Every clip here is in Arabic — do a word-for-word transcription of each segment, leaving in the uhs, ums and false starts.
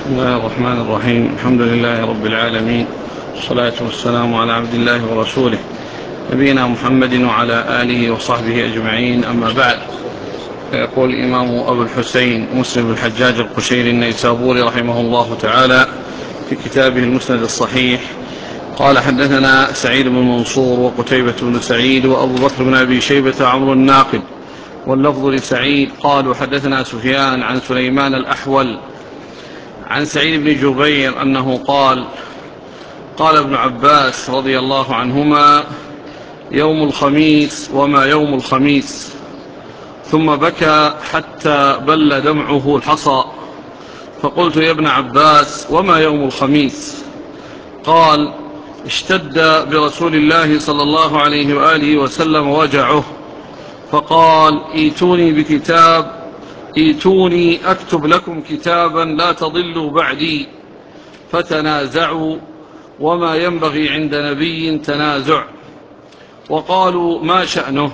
بسم الله الرحمن الرحيم. الحمد لله رب العالمين، والصلاة والسلام على عبد الله ورسوله نبينا محمد وعلى آله وصحبه أجمعين، أما بعد. فيقول الإمام أبو الحسين مسلم الحجاج القشيري النيسابوري رحمه الله تعالى في كتابه المسند الصحيح قال: حدثنا سعيد بن منصور وقتيبة بن سعيد وأبو بكر بن أبي شيبة عمرو الناقد، واللفظ لسعيد. قالوا: حدثنا سفيان عن سليمان الأحول عن سعيد بن جبير أنه قال: قال ابن عباس رضي الله عنهما: يوم الخميس وما يوم الخميس. ثم بكى حتى بل دمعه الحصى، فقلت: يا ابن عباس، وما يوم الخميس؟ قال: اشتد برسول الله صلى الله عليه وآله وسلم وجعه، فقال: ايتوني بكتاب ايتوني أكتب لكم كتابا لا تضلوا بعدي. فتنازعوا، وما ينبغي عند نبي تنازع. وقالوا: ما شأنه؟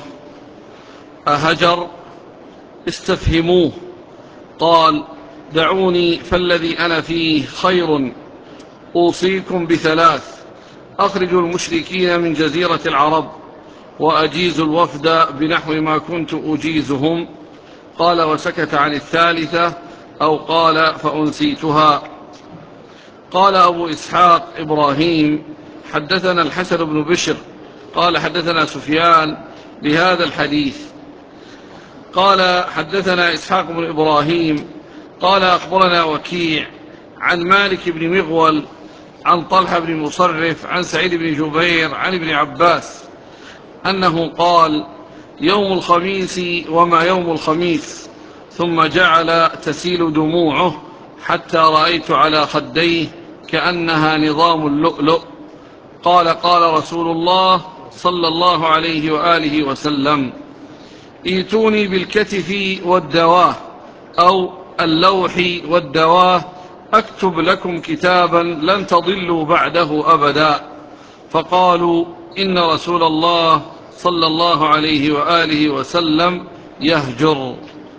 أهجر؟ استفهموه. قال: دعوني فالذي أنا فيه خير. أوصيكم بثلاث: أخرجوا المشركين من جزيرة العرب، وأجيزوا الوفد بنحو ما كنت أجيزهم. قال: وسكت عن الثالثة، أو قال: فأنسيتها. قال أبو إسحاق إبراهيم: حدثنا الحسن بن بشر قال: حدثنا سفيان بهذا الحديث. قال: حدثنا إسحاق بن إبراهيم قال: أخبرنا وكيع عن مالك بن مغول عن طلحة بن مصرف عن سعيد بن جبير عن ابن عباس أنه قال: يوم الخميس وما يوم الخميس. ثم جعل تسيل دموعه حتى رأيت على خديه كأنها نظام اللؤلؤ. قال: قال رسول الله صلى الله عليه وآله وسلم: ايتوني بالكتف والدواه، أو اللوح والدواه، أكتب لكم كتابا لن تضلوا بعده أبدا. فقالوا: إن رسول الله صلى الله عليه وآله وسلم يهجر.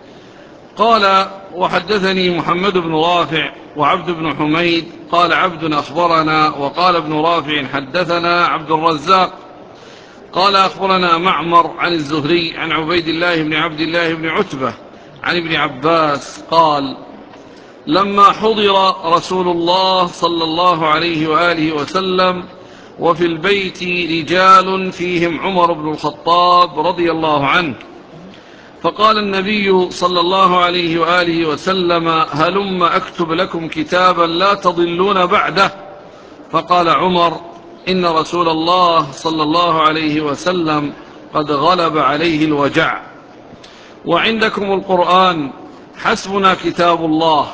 قال: وحدثني محمد بن رافع وعبد بن حميد قال عبد أخبرنا، وقال ابن رافع: حدثنا عبد الرزاق قال: أخبرنا معمر عن الزهري عن عبيد الله بن عبد الله بن عتبة عن ابن عباس قال: لما حضر رسول الله صلى الله عليه وآله وسلم وفي البيت رجال فيهم عمر بن الخطاب رضي الله عنه، فقال النبي صلى الله عليه وآله وسلم: هلم أكتب لكم كتابا لا تضلون بعده. فقال عمر: إن رسول الله صلى الله عليه وسلم قد غلب عليه الوجع، وعندكم القرآن، حسبنا كتاب الله.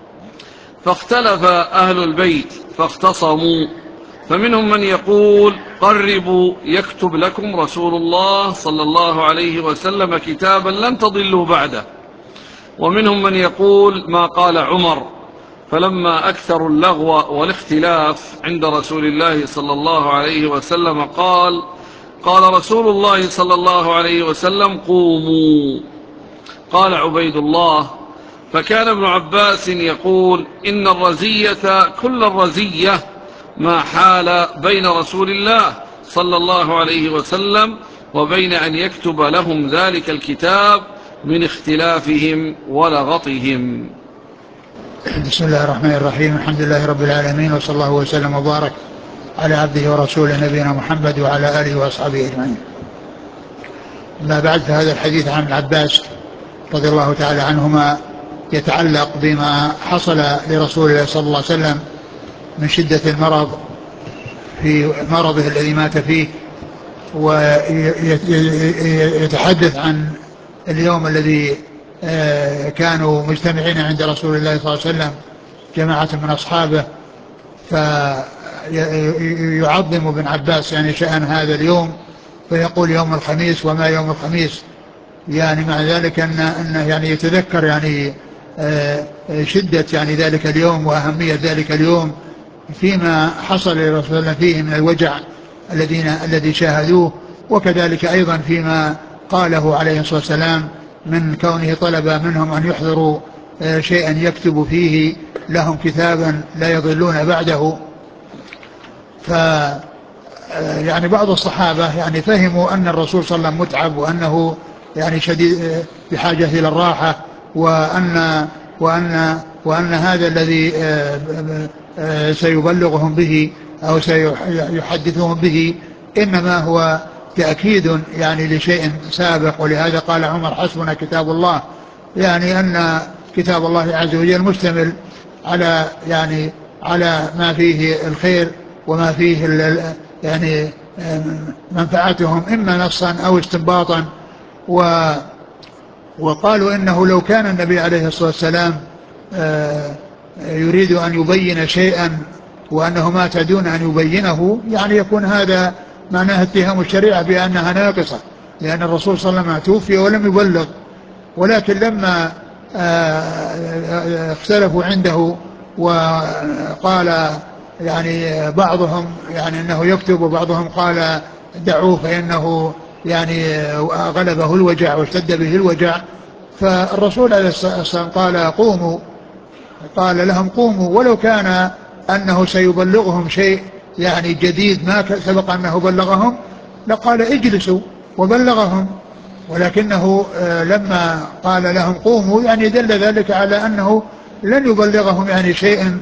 فاختلف أهل البيت فاختصموا، فمنهم من يقول: قربوا يكتب لكم رسول الله صلى الله عليه وسلم كتابا لن تضلوا بعده. ومنهم من يقول ما قال عمر. فلما أكثروا اللغو والاختلاف عند رسول الله صلى الله عليه وسلم قال: قال رسول الله صلى الله عليه وسلم: قوموا. قال عبيد الله: فكان ابن عباس يقول: إن الرزية كل الرزية ما حال بين رسول الله صلى الله عليه وسلم وبين أن يكتب لهم ذلك الكتاب من اختلافهم ولغطهم. بسم الله الرحمن الرحيم. الحمد لله رب العالمين، وصلى الله وسلم وبارك على عبده ورسوله نبينا محمد وعلى آله وأصحابه أجمعين. ما بعد، فهذا الحديث عن العباس رضي الله تعالى عنهما يتعلق بما حصل لرسول الله صلى الله عليه وسلم من شدة المرض في مرضه الذي مات فيه، ويتحدث عن اليوم الذي كانوا مجتمعين عند رسول الله صلى الله عليه وسلم جماعة من أصحابه، فيعظم ابن عباس يعني شأن هذا اليوم، فيقول: يوم الخميس وما يوم الخميس. يعني مع ذلك أن أنه يعني يتذكر يعني شدة يعني ذلك اليوم وأهمية ذلك اليوم فيما حصل لرسول الله فيه من الوجع الذين الذي شاهدوه، وكذلك أيضا فيما قاله عليه الصلاة والسلام من كونه طلب منهم أن يحضروا شيئا يكتب فيه لهم كتابا لا يضلون بعده. ف يعني بعض الصحابة يعني فهموا أن الرسول صلى الله عليه وسلم متعب، وأنه يعني شديد بحاجة إلى الراحة، وأن وأن وأن هذا الذي سيبلغهم به أو سيحدثهم به إنما هو تأكيد يعني لشيء سابق. ولهذا قال عمر: حسبنا كتاب الله، يعني أن كتاب الله عز وجل مشتمل على يعني على ما فيه الخير وما فيه يعني منفعتهم إما نصا أو استنباطا. و وقالوا إنه لو كان النبي عليه الصلاة والسلام يريد أن يبين شيئا وأنه مات دون أن يبينه، يعني يكون هذا معناه اتهام الشريعة بأنها ناقصة، لأن الرسول صلى الله عليه وسلم توفي ولم يبلغ. ولكن لما اختلفوا عنده وقال يعني بعضهم يعني أنه يكتب، وبعضهم قال دعوه فإنه يعني غلبه الوجع واشتد به الوجع، فالرسول عليه الصلاة والسلام قال قوموا، قال لهم قوموا، ولو كان أنه سيبلغهم شيء يعني جديد ما سبق أنه بلغهم لقال اجلسوا وبلغهم، ولكنه لما قال لهم قوموا يعني دل ذلك على أنه لن يبلغهم يعني شيء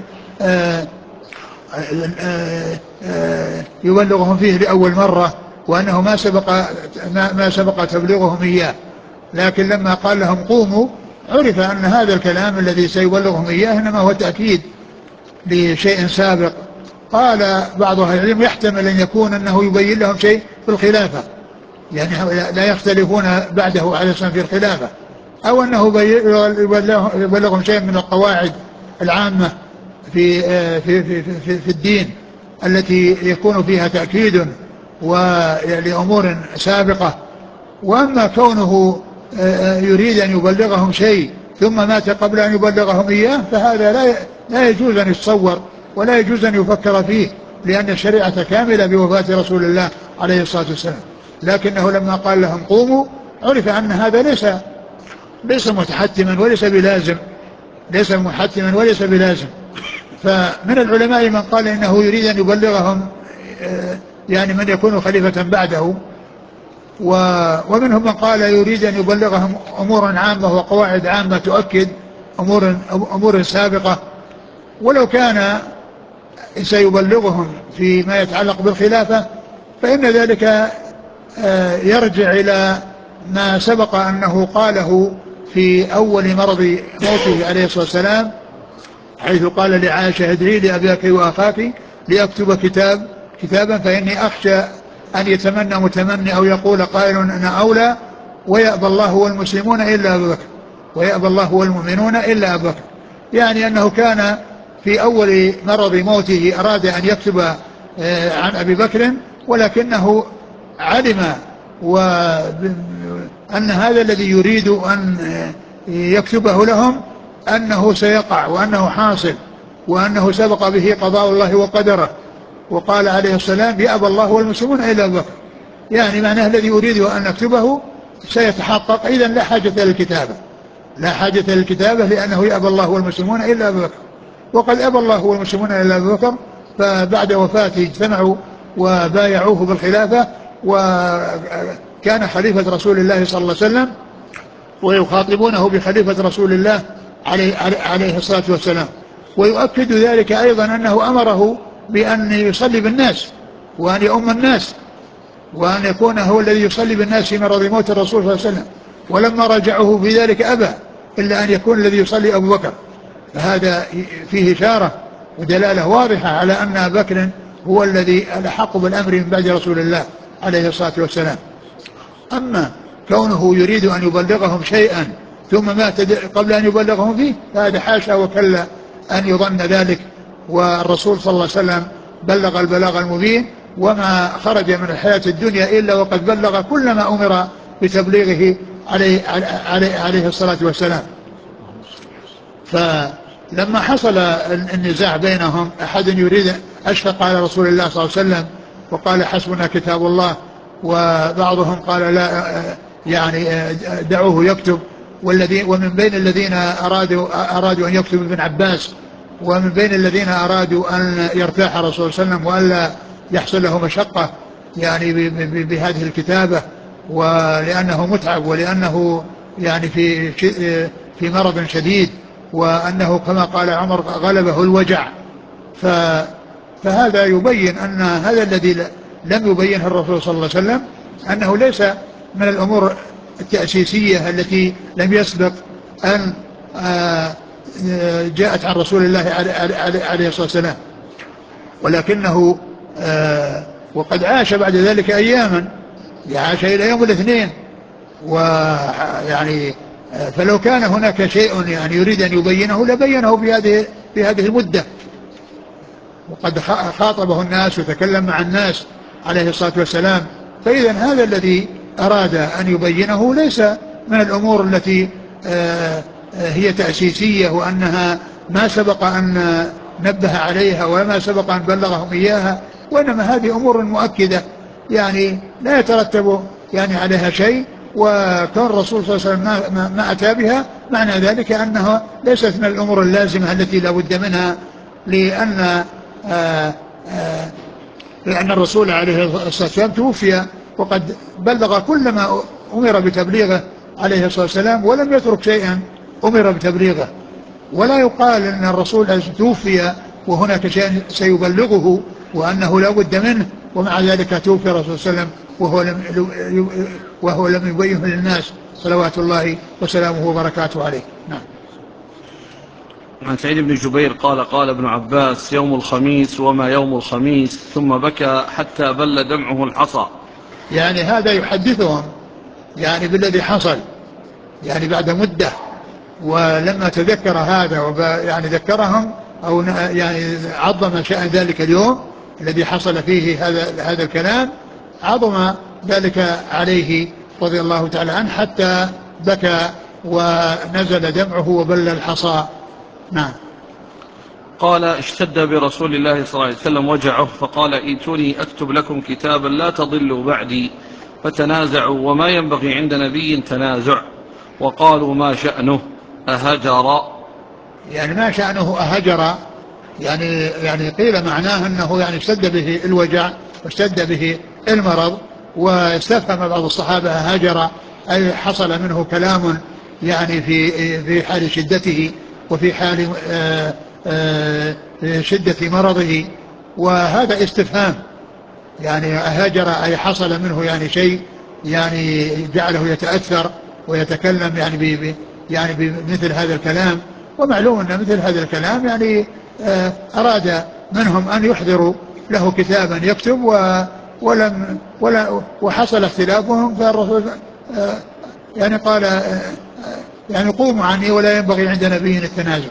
يبلغهم فيه لأول مرة، وأنه ما سبق ما سبق تبليغهم إياه. لكن لما قال لهم قوموا عرف أن هذا الكلام الذي سيبلغهم إياه إنما هو تأكيد لشيء سابق. قال بعض أهل العلم يحتمل أن يكون أنه يبين لهم شيء في الخلافة، يعني لا يختلفون بعده عليه الصلاة والسلام في الخلافة، أو أنه يبلغهم شيء من القواعد العامة في في في في, في الدين التي يكون فيها تأكيد ولأمور سابقة. وأما كونه يريد أن يبلغهم شيء ثم مات قبل أن يبلغهم إياه فهذا لا لا يجوز أن يتصور ولا يجوز أن يفكر فيه، لأن الشريعة كاملة بوفاة رسول الله عليه الصلاة والسلام. لكنه لما قال لهم قوموا عرف أن هذا ليس ليس متحتما وليس بلازم ليس محتما وليس بلازم. فمن العلماء من قال إنه يريد أن يبلغهم يعني من يكون خليفة بعده، ومنهم من قال يريد أن يبلغهم أمورا عامة وقواعد عامة تؤكد أمور, أمور سابقة. ولو كان سيبلغهم فيما يتعلق بالخلافة فإن ذلك يرجع إلى ما سبق أنه قاله في أول مرض موته عليه الصلاة والسلام، حيث قال لعائشة: ادعي لأبيك وأخاك لأكتب كتاب كتابا فإني أخشى أن يتمنى متمني أو يقول قائل أنا أولى ويأبى الله والمسلمون إلا أبو بكر ويأبى الله والمؤمنون إلا أبو بكر. يعني أنه كان في أول مرض موته أراد أن يكتب عن أبي بكر، ولكنه علم وأن هذا الذي يريد أن يكتبه لهم أنه سيقع وأنه حاصل وأنه سبق به قضاء الله وقدره. وقال عليه السلام: يأبى الله والمسلمون إلا أبو بكر، يعني معناه الذي أريد أن أكتبه سيتحقق، إذن لا حاجة للكتابة لا حاجة للكتابة لأنه يأبى الله والمسلمون إلا أبو بكر. وقد أبى الله والمسلمون إلا أبو بكر، فبعد وفاته اجتمعوا وبايعوه بالخلافة، وكان خليفة رسول الله صلى الله عليه وسلم ويخاطبونه بخليفة رسول الله عليه, عليه الصلاة والسلام. ويؤكد ذلك أيضا أنه أمره بأن يصلي بالناس وأن يؤم الناس وأن يكون هو الذي يصلي بالناس في مرض موت الرسول صلى الله عليه وسلم، ولما رجعه في ذلك أبى إلا أن يكون الذي يصلي أبو بكر. فهذا فيه إشارة ودلالة واضحة على أن أبا بكر هو الذي الأحق بالأمر من بعد رسول الله عليه الصلاة والسلام. أما كونه يريد أن يبلغهم شيئا ثم مات قبل أن يبلغهم فيه فهذا حاشا وكلا أن يظن ذلك، والرسول صلى الله عليه وسلم بلغ البلاغ المبين، وما خرج من الحياة الدنيا إلا وقد بلغ كل ما أمر بتبليغه عليه, عليه, عليه الصلاة والسلام. فلما حصل النزاع بينهم أحد يريد أشفق على رسول الله صلى الله عليه وسلم وقال حسبنا كتاب الله، وبعضهم قال لا يعني دعوه يكتب، والذي ومن بين الذين أرادوا, أرادوا أن يكتب ابن عباس ومن بين الذين أرادوا أن يرتاح الرسول صلى الله عليه وسلم وألا يحصل له مشقة يعني بهذه الكتابة، ولأنه متعب ولأنه يعني في في مرض شديد، وأنه كما قال عمر غلبه الوجع. فهذا يبين أن هذا الذي لم يبينه الرسول صلى الله عليه وسلم أنه ليس من الأمور التأسيسية التي لم يسبق أن جاءت عن رسول الله عليه الصلاة والسلام، ولكنه وقد عاش بعد ذلك أياما، عاش إلى يوم الاثنين، ويعني فلو كان هناك شيء يعني يريد أن يبينه لبينه في هذه في هذه المدة، وقد خاطبه الناس وتكلم مع الناس عليه الصلاة والسلام. فإذا هذا الذي أراد أن يبينه ليس من الأمور التي هي تأسيسية وأنها ما سبق أن نبه عليها وما سبق أن بلغهم إياها، وإنما هذه أمور مؤكدة يعني لا يترتب يعني عليها شيء، وكون الرسول صلى الله عليه وسلم ما, ما أتى بها معنى ذلك أنها ليست من الأمور اللازمة التي لا بد منها، لأن آآ آآ لأن الرسول عليه الصلاة والسلام توفي وقد بلغ كل ما أمر بتبليغه عليه الصلاة والسلام، ولم يترك شيئا أمر بتبليغه. ولا يقال أن الرسول توفي وهناك شيء سيبلغه وأنه لا بد منه، ومع ذلك توفي الرسول صلى الله عليه وسلم وهو لم, وهو لم يبينه للناس صلوات الله وسلامه وبركاته عليه. نعم. عن سعيد بن جبير قال قال ابن عباس: يوم الخميس وما يوم الخميس، ثم بكى حتى بل دمعه الحصى. يعني هذا يحدثهم يعني بالذي حصل يعني بعد مدة، ولما تذكر هذا يعني ذكرهم أو يعني عظم شأن ذلك اليوم الذي حصل فيه هذا هذا الكلام، عظم ذلك عليه رضي الله تعالى عنه حتى بكى ونزل دمعه وبل الحصى. نعم. قال: اشتد برسول الله صلى الله عليه وسلم وجعه، فقال: ائتوني أكتب لكم كتابا لا تضلوا بعدي. فتنازعوا، وما ينبغي عند نبي تنازع، وقالوا: ما شأنه أهجر؟ يعني ما شأنه أهجر، يعني يعني قيل معناه أنه يعني اشتد به الوجع واشتد به المرض، واستفهم بعض الصحابة هجر أي حصل منه كلام يعني في في حال شدته وفي حال آآ آآ شدة مرضه، وهذا استفهام يعني هجر أي حصل منه يعني شيء يعني جعله يتأثر ويتكلم يعني ب يعني بمثل هذا الكلام. ومعلوم أن مثل هذا الكلام يعني أراد منهم أن يحضروا له كتابا يكتب، ولم ولا وحصل اختلافهم، فالرسول يعني قال يعني قوموا عني ولا ينبغي عند نبي التنازع.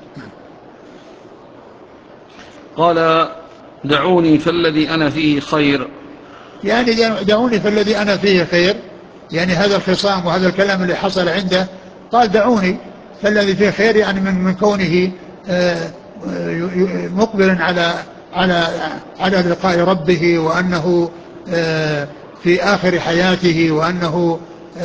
قال: دعوني فالذي أنا فيه خير. يعني دعوني فالذي أنا فيه خير، يعني هذا الخصام وهذا الكلام اللي حصل عنده، قال دعوني فالذي فيه خير، يعني من من كونه مقبلا على على على لقاء ربه، وأنه في آخر حياته، وأنه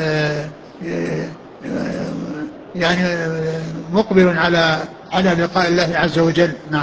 يعني مقبل على على لقاء الله عز وجل. نعم.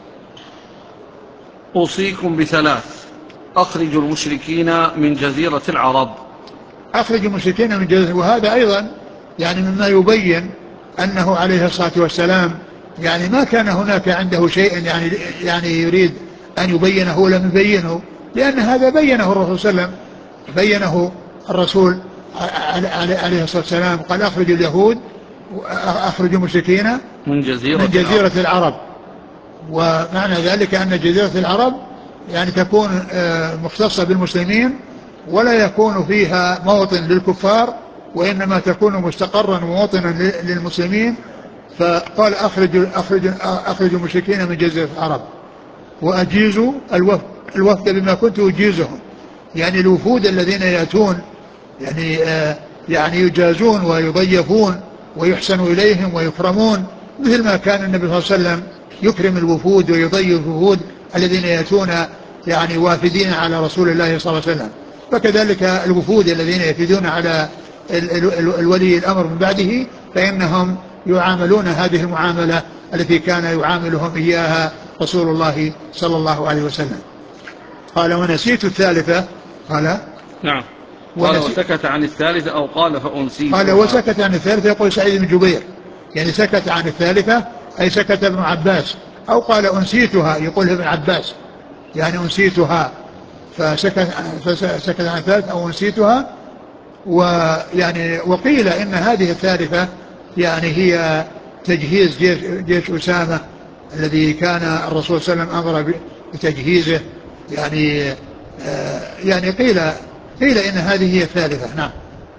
أوصيكم بثلاث: أخرجوا المشركين من جزيرة العرب. أخرجوا المشركين من جزيرة، وهذا أيضا يعني مما يبين أنه عليه الصلاة والسلام يعني ما كان هناك عنده شيء يعني يعني يريد أن يبينه ولم يبينه، لأن هذا بينه الرسول صلى الله عليه وسلم، بينه الرسول عليه الصلاة والسلام، قال أخرجوا اليهود أخرجوا المشركين من جزيرة, من جزيرة العرب. العرب. ومعنى ذلك أن جزيرة العرب يعني تكون مختصة بالمسلمين، ولا يكون فيها موطن للكفار، وإنما تكون مستقرا وموطنا للمسلمين. فقال أخرجوا أخرجوا أخرجوا المشركين من جزيرة العرب وأجيزوا الوفد الوفد بما كنت أجيزهم، يعني الوفود الذين يأتون يعني آه يعني يجازون ويضيفون ويحسن إليهم ويكرمون، مثل ما كان النبي صلى الله عليه وسلم يكرم الوفود ويضيف الوفود الذين يأتون يعني وافدين على رسول الله صلى الله عليه وسلم. فكذلك الوفود الذين يفدون على ال ال ال الولي الأمر من بعده، فإنهم يعاملون هذه المعاملة التي كان يعاملهم إياها رسول الله صلى الله عليه وسلم. قال ونسيت الثالثة. قال نعم. قال وسكت عن الثالثة أو قال فأنسيتها. قال وسكت عن الثالثة، يقول سعيد بن جبير، يعني سكت عن الثالثة أي سكت ابن عباس، أو قال أنسيتها يقول ابن عباس، يعني أنسيتها، فسكت, فسكت عن الثالثة أو أنسيتها. ويعني وقيل إن هذه الثالثة يعني هي تجهيز جيش, جيش أسامة الذي كان الرسول صلى الله عليه وسلم أمر بتجهيزه، يعني آه يعني قيل قيل إن هذه هي الثالثة. نعم.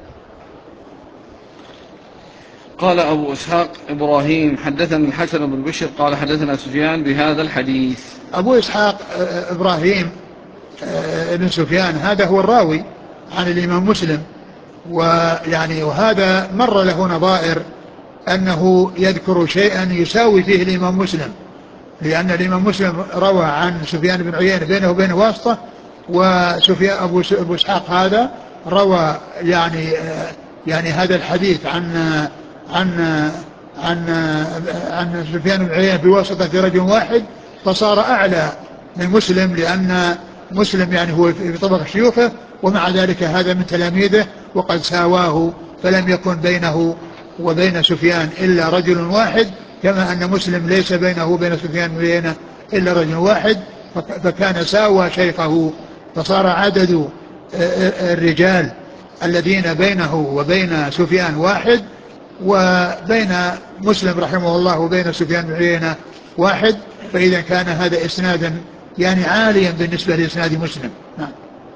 قال أبو إسحاق إبراهيم حدثنا الحسن بن بشر قال حدثنا سفيان بهذا الحديث. أبو إسحاق إبراهيم بن سفيان هذا هو الراوي عن الإمام مسلم، ويعني وهذا مر له نظائر أنه يذكر شيئا يساوي فيه الإمام مسلم، لأن الإمام مسلم روى عن سفيان بن عيينة بينه وبينه واسطة، وسفيان أبو, أبو إسحاق هذا روى يعني يعني هذا الحديث عن عن عن عن سفيان بن عيينة بواسطة رجل واحد، فصار أعلى من مسلم، لأن مسلم يعني هو في طبق شيوخه، ومع ذلك هذا من تلاميذه وقد ساواه، فلم يكن بينه وبين سفيان إلا رجل واحد، كما أن مسلم ليس بينه وبين سفيان بن عيينة إلا رجل واحد، فكان ساوى شيخه، فصار عدد الرجال الذين بينه وبين سفيان واحد، وبين مسلم رحمه الله وبين سفيان بن عيينة واحد، فإذا كان هذا إسنادا يعني عاليا بالنسبة لإسناد مسلم. نعم.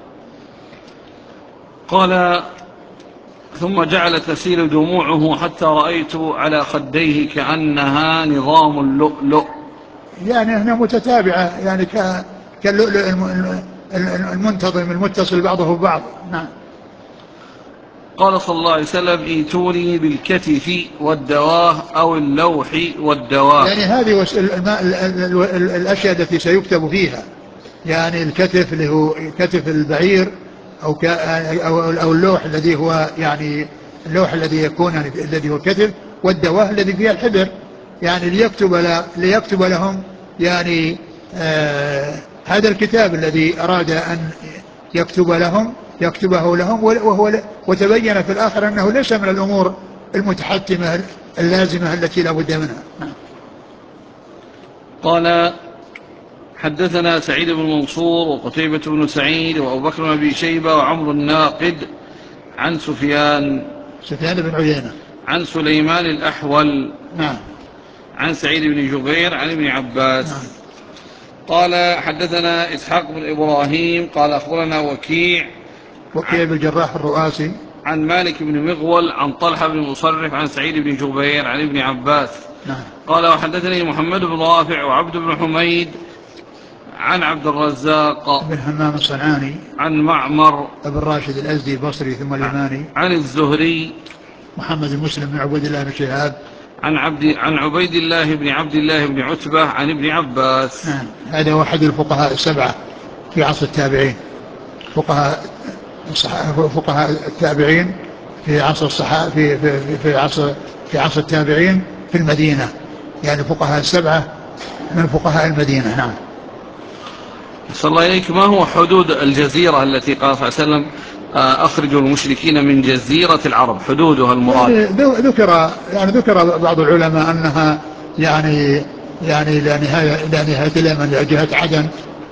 قال ثم جعل تسيل دموعه حتى رأيت على خديه كأنها نظام اللؤلؤ، يعني هنا متتابعة، يعني كاللؤلؤ المنتظم المتصل بعضه ببعض. نعم. قال صلى الله عليه وسلم ايتوني بالكتف والدواه أو اللوح والدواه، يعني هذه الأشياء التي سيكتب فيها، يعني الكتف اللي هو كتف البعير، أو أو اللوح الذي هو يعني اللوح الذي يكون يعني الذي هو الكتف، والدواه الذي فيها الحبر، يعني ليكتب ليكتب لهم يعني آه هذا الكتاب الذي أراد أن يكتب لهم يكتبه لهم، وهو وتبين في الآخر أنه ليس من الأمور المتحتمة اللازمة التي لا بد منها. قال حدثنا سعيد بن منصور وقتيبة بن سعيد وأبو بكر بن أبي شيبة وعمرو الناقد عن سفيان سفيان بن عيينة عن سليمان الأحول نعم عن سعيد بن جبير عن ابن عباس نعم. قال حدثنا إسحاق بن إبراهيم قال أخبرنا وكيع وكيع بن الجراح الرؤاسي عن مالك بن مغول عن طلحة بن مصرف عن سعيد بن جبير عن ابن عباس نعم. قال وحدثني محمد بن رافع وعبد بن حميد عن عبد الرزاق بن همام الصنعاني عن معمر بن راشد الأزدي البصري ثم اليماني عن الزهري محمد بن مسلم بن عبيد الله بن شهاب عن عبد عن عبيد الله بن عبد الله بن عتبة عن ابن عباس. نعم. هذا هو أحد الفقهاء السبعة في عصر التابعين، فقهاء فقهاء التابعين في عصر الصحابة في في في عصر في عصر التابعين في المدينة، يعني فقهاء السبعة من فقهاء المدينة. نعم. صلى الله عليك. ما هو حدود الجزيرة التي قال صلى الله عليه وسلم أخرجوا المشركين من جزيرة العرب، حدودها المراد؟ يعني ذكر يعني ذكر بعض العلماء أنها يعني يعني إلى نهاية إلى نهاية اليمن إلى جهة عدن،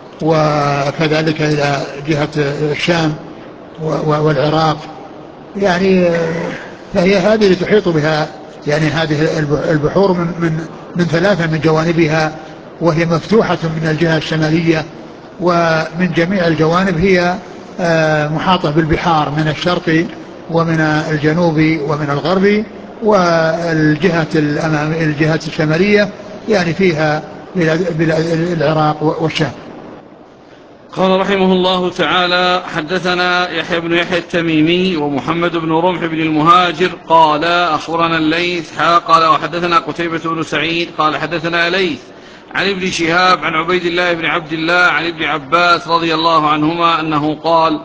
وكذلك إلى جهة الشام والعراق، يعني فهي هذه اللي تحيط بها يعني هذه البحور من من من ثلاثة من جوانبها، وهي مفتوحة من الجهة الشمالية، ومن جميع الجوانب هي محاطة بالبحار من الشرق ومن الجنوب ومن الغرب، والجهة الأمام الجهة الشمالية يعني فيها العراق والشام. قال رحمه الله تعالى حدثنا يحيى بن يحيى التميمي ومحمد بن رمح بن المهاجر قال أخبرنا الليث قال وحدثنا قتيبة بن سعيد قال حدثنا ليث عن ابن شهاب عن عبيد الله بن عبد الله عن ابن عباس رضي الله عنهما أنه قال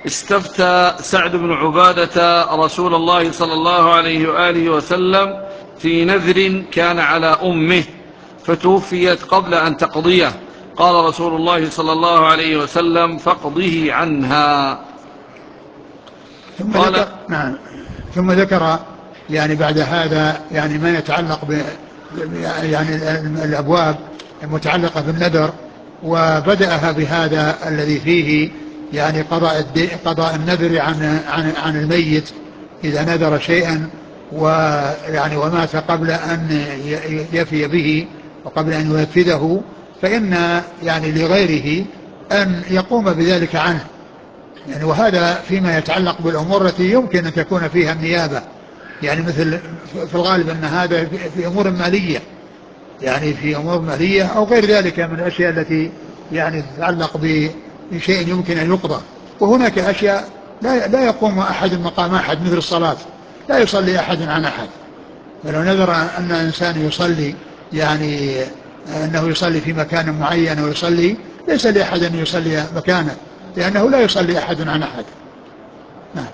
استفتى سعد بن عبادة رسول الله صلى الله عليه وآله وسلم في نذر كان على أمه فتوفيت قبل أن تقضيه، قال رسول الله صلى الله عليه وسلم فاقضه عنها. ثم ذكر نعم ثم ذكر يعني بعد هذا يعني ما يتعلق ب يعني الأبواب المتعلقة بالنذر، وبدأها بهذا الذي فيه يعني قضاء قضاء النذر عن عن عن الميت إذا نذر شيئا ويعني ومات قبل أن يفي به وقبل أن ينفذه، فإن يعني لغيره أن يقوم بذلك عنه يعني. وهذا فيما يتعلق بالأمور التي يمكن أن تكون فيها النيابة، يعني مثل في الغالب أن هذا في أمور مالية، يعني في أمور مالية أو غير ذلك من الأشياء التي يعني تتعلق بشيء يمكن أن يقضى. وهناك أشياء لا, لا يقوم أحد مقام أحد، مثل الصلاة لا يصلي أحد عن أحد. فلو نذر أن إنسان يصلي يعني أنه يصلي في مكان معين ويصلي، ليس لأحد أن يصلي مكانه، لأنه لا يصلي أحد عن أحد. نعم.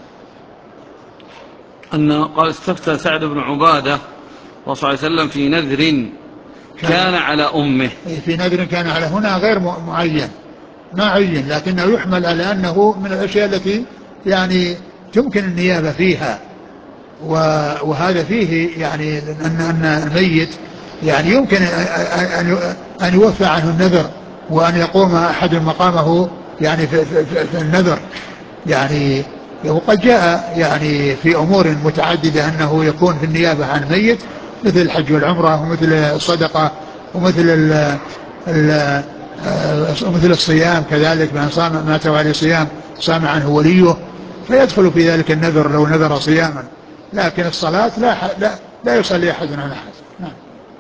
أن قال استفتى سعد بن عبادة صلى الله عليه وسلم في نذر كان على أمه. في نذر كان على، هنا غير معين ما عين، لكنه يحمل على أنه من الأشياء التي يعني تمكن النيابة فيها، وهذا فيه يعني أن أن الميت يعني يمكن أن يوفى عنه النذر وأن يقوم أحد مقامه يعني في, في, في النذر يعني. وقد جاء يعني في أمور متعددة أنه يكون في النيابة عن الميت، مثل الحج والعمرة ومثل الصدقة ومثل ال ال ومثل الصيام كذلك، من صام مات وعليه صيام صام عنه وليه، فيدخل في ذلك النذر لو نذر صياما. لكن الصلاة لا لا, لا يصلي أحد عن أحد. نعم.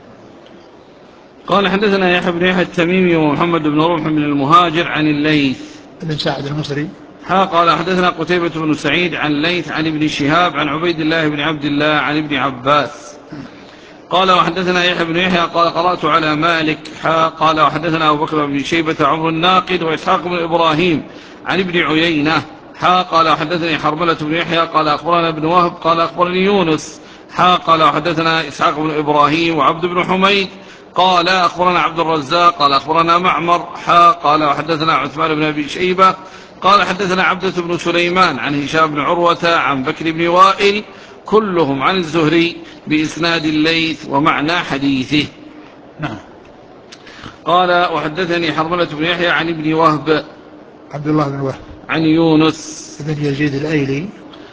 قال حدثنا يحيى بن يحيى التميمي ومحمد بن رمح بن المهاجر عن الليث بن سعد المصري. ها قال حدثنا قتيبة بن سعيد عن الليث عن ابن شهاب عن عبيد الله بن عبد الله عن ابن عباس قال وحدثنا يحيى بن يحيى قال قرأت على مالك ها قال وحدثنا أبو بكر بن شيبة عمرو الناقد وإسحاق بن إبراهيم عن ابن عيينة ها قال وحدثني حرملة بن يحيى قال أخبرنا ابن وهب قال أخبرني يونس ها قال وحدثنا إسحاق بن إبراهيم وعبد بن حميد قال أخبرنا عبد الرزاق قال أخبرنا معمر ها قال وحدثنا عثمان بن أبي شيبة قال حدثنا عبدة بن سليمان عن هشام بن عروة عن بكر بن وائل كلهم عن الزهري بإسناد الليث ومعنى حديثه. نعم. قال وحدثني حرملة بن يحيى عن ابن وهب عبد الله بن وهب عن يونس بن يزيد الأيلي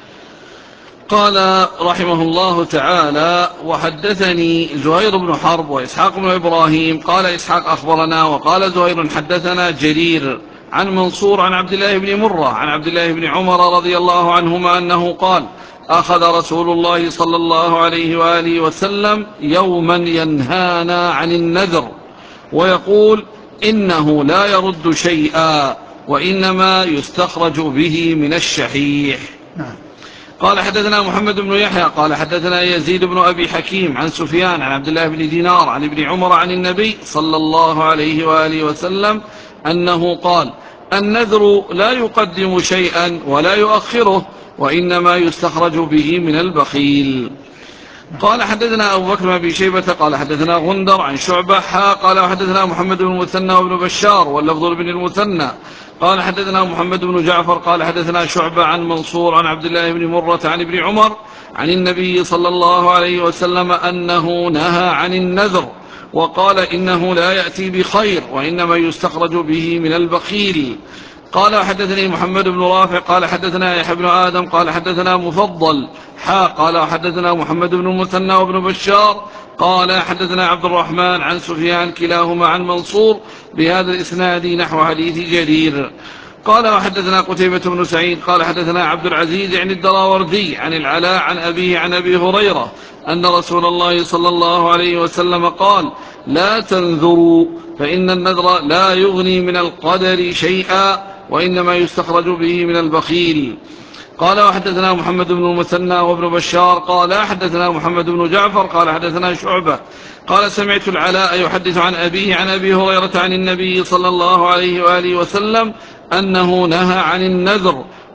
قال رحمه الله تعالى وحدثني زهير بن حرب وإسحاق بن إبراهيم قال إسحاق أخبرنا وقال زهير حدثنا جرير عن منصور عن عبد الله بن مرة عن عبد الله بن عمر رضي الله عنهما أنه قال أخذ رسول الله صلى الله عليه وآله وسلم يوما ينهانا عن النذر ويقول إنه لا يرد شيئا وإنما يستخرج به من الشحيح. نعم. قال حدثنا محمد بن يحيى قال حدثنا يزيد بن أبي حكيم عن سفيان عن عبد الله بن دينار عن ابن عمر عن النبي صلى الله عليه وآله وسلم أنه قال النذر لا يقدم شيئا ولا يؤخره وإنما يستخرج به من البخيل. قال حدثنا أبو بكر بن أبي شيبة قال حدثنا غندر عن شعبة حا قال وحدثنا محمد بن المثنى وابن بشار واللفظ بن المثنى قال حدثنا محمد بن جعفر قال حدثنا شعبة عن منصور عن عبد الله بن مرة عن ابن عمر عن النبي صلى الله عليه وسلم أنه نهى عن النذر وقال إنه لا يأتي بخير وإنما يستخرج به من البخيل. قال حدثني محمد بن رافع قال حدثنا يحيى بن آدم قال حدثنا مفضل حا قال حدثنا محمد بن المثنى وابن بشار قال حدثنا عبد الرحمن عن سفيان كلاهما عن منصور بهذا الإسناد نحو حديث جرير. قال وحدثنا قتيبة بن سعيد قال حدثنا عبد العزيز عن الدراوردي عن العلاء عن أبيه عن أبي هريرة أن رسول الله صلى الله عليه وسلم قال لا تنذروا فإن النذر لا يغني من القدر شيئا وإنما يستخرج به من البخيل. قال وحدثنا محمد بن المثنى وابن بشار قال حدثنا محمد بن جعفر قال حدثنا شعبة قال سمعت العلاء يحدث عن أبيه عن أبي هريرة عن النبي صلى الله عليه وآله وسلم أنه نهى عن النذر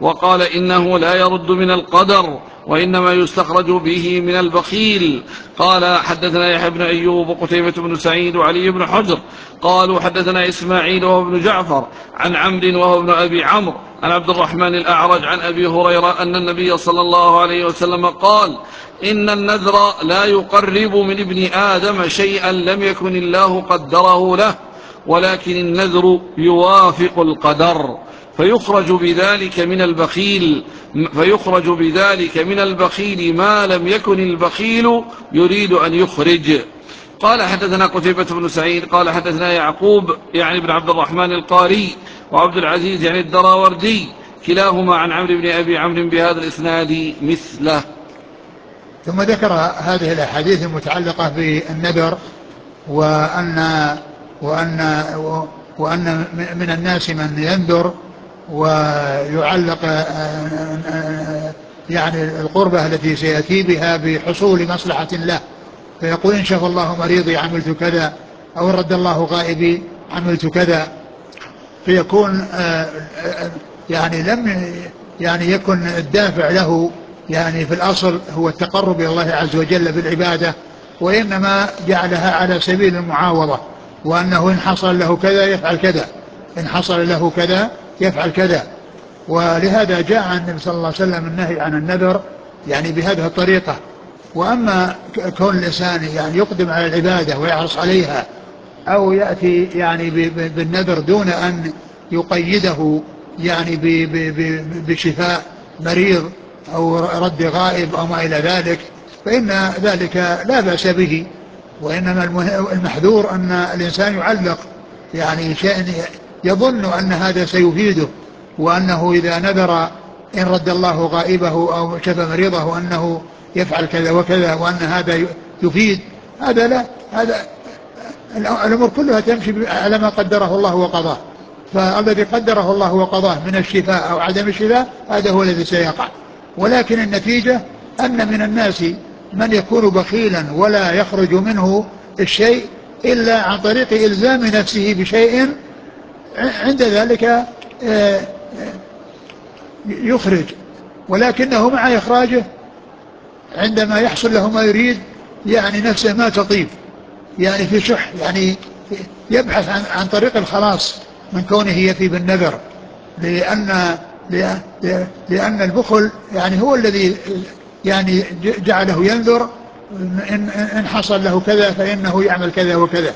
وقال إنه لا يرد من القدر وإنما يستخرج به من البخيل. قال حدثنا يحيى بن أيوب وقتيبة بن سعيد وعلي بن حجر قالوا حدثنا إسماعيل وهو ابن جعفر عن عمرو وهو ابن أبي عمرو عن عبد الرحمن الأعرج عن أبي هريرة أن النبي صلى الله عليه وسلم قال إن النذر لا يقرب من ابن آدم شيئا لم يكن الله قدره له، ولكن النذر يوافق القدر فيخرج بذلك من البخيل فيخرج بذلك من البخيل ما لم يكن البخيل يريد أن يخرج. قال حدثنا قتيبة بن سعيد قال حدثنا يعقوب يعني بن عبد الرحمن القاري وعبد العزيز يعني الدراوردي كلاهما عن عمرو بن أبي عمرو بهذا الإسناد مثله. ثم ذكر هذه الأحاديث المتعلقة بالنذر وأن وأن وأن من الناس من ينذر ويعلق يعني القربة التي سيأتي بها بحصول مصلحة له، فيقول إن شاء الله مريضي عملت كذا، أو رد الله غائبي عملت كذا، فيكون يعني لم يعني يكن الدافع له يعني في الأصل هو التقرب إلى الله عز وجل بالعبادة، وإنما جعلها على سبيل المعاوضة، وأنه إن حصل له كذا يفعل كذا، إن حصل له كذا يفعل كذا. ولهذا جاء عن النبي صلى الله عليه وسلم النهي عن النذر يعني بهذه الطريقة. وأما كون الإنسان يعني يقدم على العبادة ويحرص عليها أو يأتي يعني بالنذر دون أن يقيده يعني بشفاء مريض أو رد غائب أو ما إلى ذلك، فإن ذلك لا بأس به. وإنما المحذور أن الإنسان يعلق يعني شيء يظن أن هذا سيفيده، وأنه إذا نذر إن رد الله غائبه أو شفى مريضه أنه يفعل كذا وكذا وأن هذا يفيد، هذا لا، هذا الأمور كلها تمشي على ما قدره الله وقضاه، فالذي قدره الله وقضاه من الشفاء أو عدم الشفاء هذا هو الذي سيقع. ولكن النتيجة أن من الناس من يكون بخيلا ولا يخرج منه الشيء إلا عن طريق إلزام نفسه بشيء، عند ذلك يخرج، ولكنه مع إخراجه عندما يحصل له ما يريد يعني نفسه ما تطيب، يعني في شح، يعني يبحث عن, عن طريق الخلاص من كونه يفي بالنذر، لأن, لأن البخل يعني هو الذي يعني جعله ينذر إن, إن حصل له كذا فإنه يعمل كذا وكذا.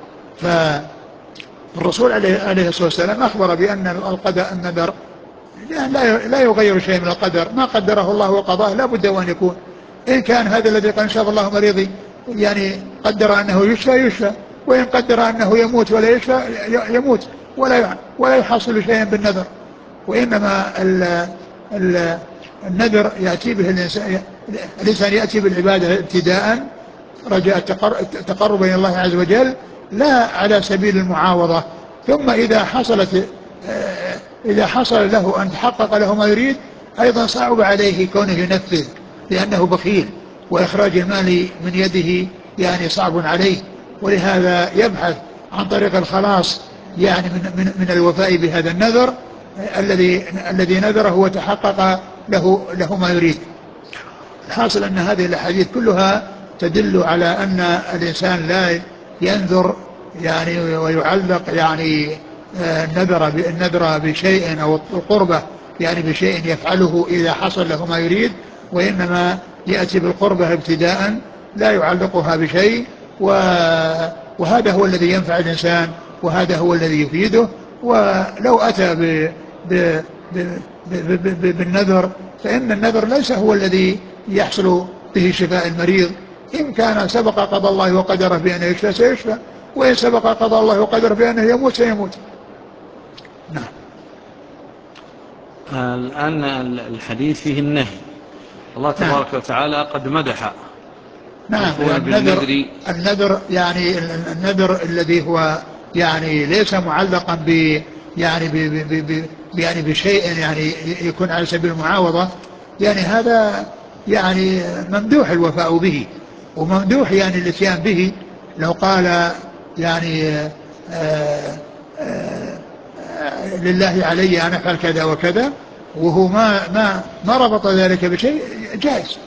فالرسول عليه الصلاة والسلام أخبر بأن القدر النذر لا يغير شيء من القدر، ما قدره الله وقضاه لا بد وأن يكون. إن كان هذا الذي قال إن شاء الله مريضي يعني قدر أنه يشفى يشفى، وإن قدر أنه يموت ولا يشفى يموت، ولا ولا يحصل شيئا بالنذر. وإنما ال ال النذر يأتي به الإنسان، الإنسان يأتي بالعبادة ابتداء رجاء التقرب إلى الله عز وجل لا على سبيل المعاوضة، ثم إذا حصلت إذا حصل له أن تحقق له ما يريد أيضا صعب عليه كونه ينفذ لأنه بخيل، وإخراج المال من يده يعني صعب عليه، ولهذا يبحث عن طريق الخلاص يعني من, من, من الوفاء بهذا النذر الذي الذي نذره وتحقق له, له ما يريد. الحاصل أن هذه الأحاديث كلها تدل على أن الإنسان لا ينذر يعني ويعلق يعني النذر النذر بشيء أو القربة يعني بشيء يفعله إذا حصل له ما يريد، وإنما يأتي بالقربة ابتداء لا يعلقها بشيء، وهذا هو الذي ينفع الإنسان وهذا هو الذي يفيده. ولو أتى ب ب ب بالنذر فإن النذر ليس هو الذي يحصل به شفاء المريض، إن كان سبق قضاء الله وقدره بأنه يشفى سيشفى، وإن سبق قضاء الله وقدره بأنه يموت سيموت. نعم. الآن الحديث فيه النهي، الله تبارك نعم. وتعالى قد مدح نعم النذر النذر يعني النذر الذي هو يعني ليس معلقا ب يعني ب ب ب يعني بشيء يعني يكون على سبيل المعاوضة، يعني هذا يعني ممدوح الوفاء به، وممدوح يعني الاتيان به. لو قال يعني آآ آآ لله علي أن أفعل كذا وكذا وهو ما ما ما ربط ذلك بشيء جائز.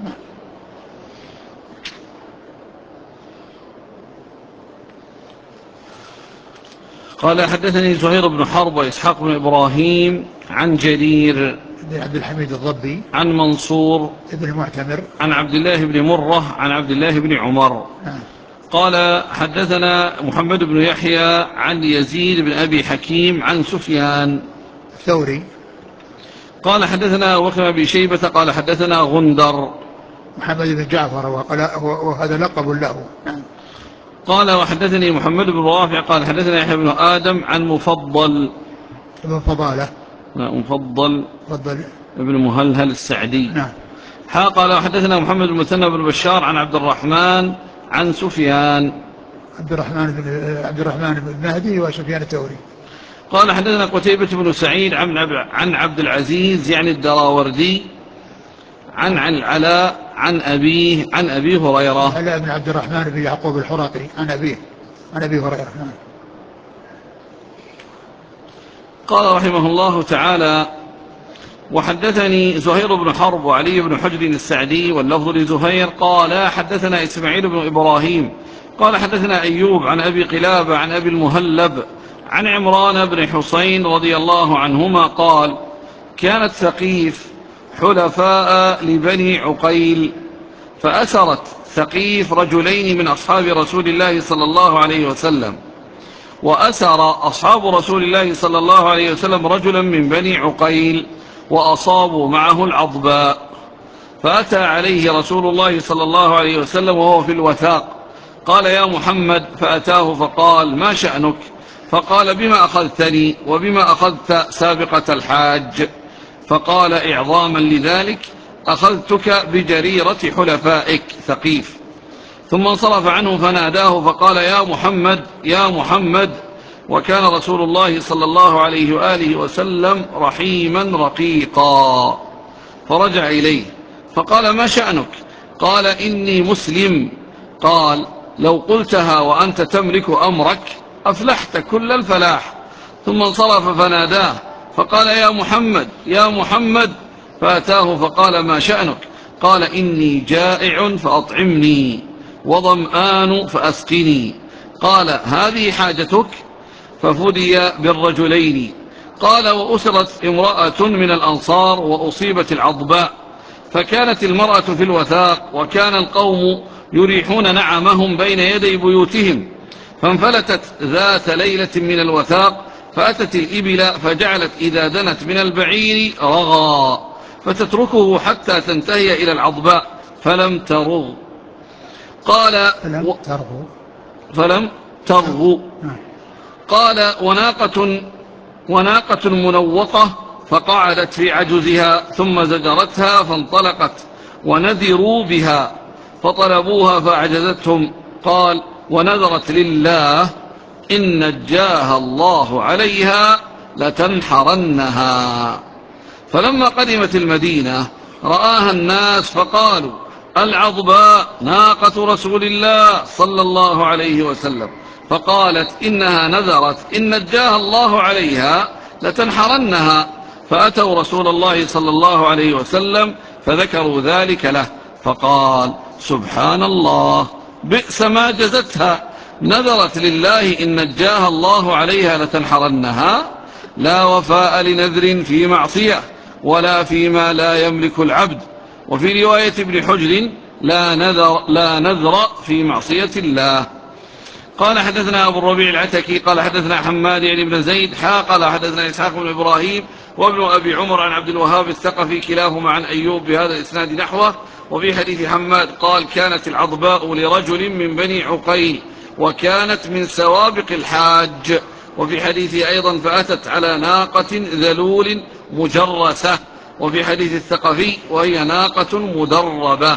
قال حدثني زهير بن حرب وإسحاق بن إبراهيم عن جرير بن عبد الحميد الضبي عن منصور ابن المعتمر عن عبد الله بن مرة عن عبد الله بن عمر آه. قال حدثنا محمد بن يحيى عن يزيد بن أبي حكيم عن سفيان الثوري قال حدثنا وكما أبي شيبة قال حدثنا غندر محمد بن جعفر وهذا لقب له. قال وحدثني محمد بن رافع قال حدثنا يحيى بن آدم عن مفضل ابن فضالة لا مفضل فضل ابن مهلهل السعدي. نعم. ها قال وحدثنا محمد بن مثنى بن بشار عن عبد الرحمن عن سفيان عبد الرحمن بن عبد الرحمن بن مهدي وسفيان الثوري. قال حدثنا قتيبة بن سعيد عن عن عبد العزيز يعني الدراوردي عن عن العلاء عن أبيه عن أبي هريرة. العلاء بن عبد الرحمن بن يعقوب الحرقي عن أبيه عن أبي هريرة. قال رحمه الله تعالى وحدثني زهير بن حرب وعلي بن حجر السعدي واللفظ لزهير قال حدثنا إسماعيل بن إبراهيم قال حدثنا أيوب عن أبي قلابة عن أبي المهلب عن عمران بن حسين رضي الله عنهما قال كانت ثقيف حلفاء لبني عقيل فأسرت ثقيف رجلين من أصحاب رسول الله صلى الله عليه وسلم وأسر أصحاب رسول الله صلى الله عليه وسلم رجلا من بني عقيل وأصابوا معه العضباء فأتى عليه رسول الله صلى الله عليه وسلم وهو في الوثاق قال يا محمد فأتاه فقال ما شأنك فقال بما أخذتني وبما أخذت سابقة الحاج فقال إعظاما لذلك أخذتك بجريرة حلفائك ثقيف ثم انصرف عنه فناداه فقال يا محمد يا محمد وكان رسول الله صلى الله عليه وآله وسلم رحيما رقيقا فرجع إليه فقال ما شأنك قال إني مسلم قال لو قلتها وأنت تملك أمرك أفلحت كل الفلاح ثم انصرف فناداه فقال يا محمد يا محمد فأتاه فقال ما شأنك قال إني جائع فأطعمني وظمآن فأسقني قال هذه حاجتك ففدي بالرجلين قال وأسرت امرأة من الأنصار وأصيبت العضباء فكانت المرأة في الوثاق وكان القوم يريحون نعمهم بين يدي بيوتهم فانفلتت ذات ليلة من الوثاق فأتت الإبل فجعلت إذا دنت من البعير رغى فتتركه حتى تنتهي إلى العضباء فلم ترغ قال فلم ترغو فلم ترغ قال وناقة وناقة منوقة فقعدت في عجزها ثم زجرتها فانطلقت ونذروا بها فطلبوها فأعجزتهم قال ونذرت لله إن نجاها الله عليها لتنحرنها فلما قدمت المدينة رآها الناس فقالوا العضباء ناقة رسول الله صلى الله عليه وسلم فقالت إنها نذرت إن نجاها الله عليها لتنحرنها فأتوا رسول الله صلى الله عليه وسلم فذكروا ذلك له فقال سبحان الله بئس ما جزتها نذرت لله إن نجاها الله عليها لتنحرنها لا وفاء لنذر في معصية ولا فيما لا يملك العبد وفي رواية ابن حجر لا نذر, لا نذر في معصية الله. قال حدثنا أبو الربيع العتكي قال حدثنا حماد يعني بن زيد حا قال حدثنا إسحاق بن إبراهيم وابن أبي عمر عن عبد الوهاب الثقفي كلاهما عن أيوب بهذا الإسناد نحوه. وفي حديث حماد قال كانت العضباء لرجل من بني عقيل وكانت من سوابق الحاج. وفي حديثه أيضا فأتت على ناقة ذلول مجرسة. وفي حديث الثقفي وهي ناقة مدربة.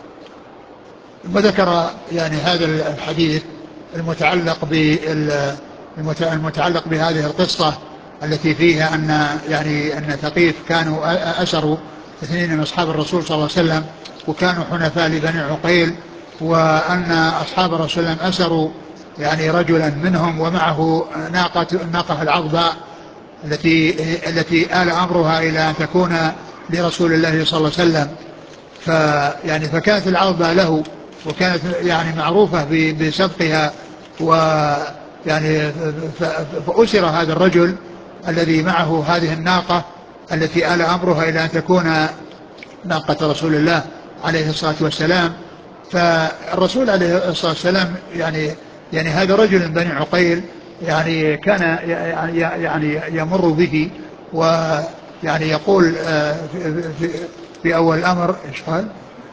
وذكر يعني هذا الحديث المتعلق المتعلق بهذه القصة التي فيها أن يعني أن ثقيف كانوا أسروا اثنين من أصحاب الرسول صلى الله عليه وسلم وكانوا حنفاء لبني عقيل وأن أصحاب الرسول صلى الله عليه وسلم أسروا يعني رجلا منهم ومعه ناقة الناقة العضباء التي التي آل أمرها إلى أن تكون لرسول الله صلى الله عليه وسلم. فيعني فكانت العرضة له، وكانت يعني معروفة بسبقها، ويعني فأسر هذا الرجل الذي معه هذه الناقة التي آل أمرها إلى أن تكون ناقة رسول الله عليه الصلاة والسلام. فالرسول عليه الصلاة والسلام يعني يعني هذا رجل من بني عقيل يعني كان يعني يمر به، ويعني يقول في, في, في أول الأمر إيش قال؟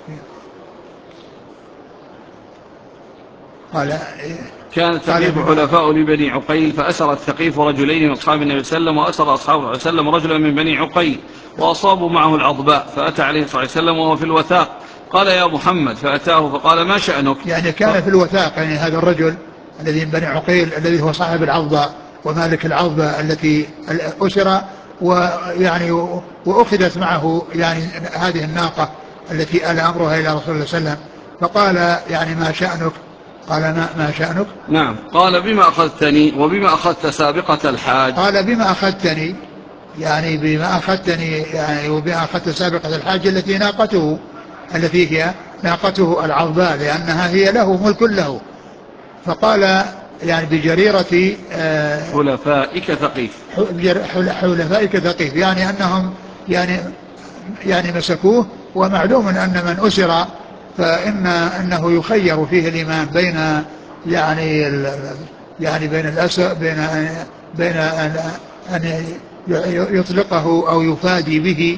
قال كان ثقيف حلفاء لبني عقيل، فأسر الثقيف رجلين من أصحاب النبي صلى الله عليه وسلم، وأسر أصحابه صلى الله عليه وسلم رجلا من بني عقيل، وأصابوا معه العضباء، فأتى عليه صلى الله عليه وسلم وهو في الوثاق، قال يا محمد، فأتاه فقال ما شأنك؟ يعني كان ف... في الوثاق، يعني هذا الرجل الذي من بني عقيل الذي هو صاحب العضباء ومالك العضبة التي أسر، ويعني وأخذت معه يعني هذه الناقة التي آل أمرها إلى رسول الله صلى الله عليه وسلم. فقال يعني ما شأنك؟ قال ما, ما شأنك؟ نعم. قال بما أخذتني وبما أخذت سابقة الحاج؟ قال بما أخذتني، يعني بما أخذتني يعني وبما أخذت سابقة الحاج التي ناقته، التي هي ناقته العضباء، لأنها هي له ملك له. فقال يعني بجريرة حلفائك ثقيف، حلفائك ثقيف، يعني أنهم يعني يعني مسكوه. ومعلوم أن من أسر فإن أنه يخير فيه الإمام بين يعني يعني بين الأسر بين بين أن يطلقه أو يفادي به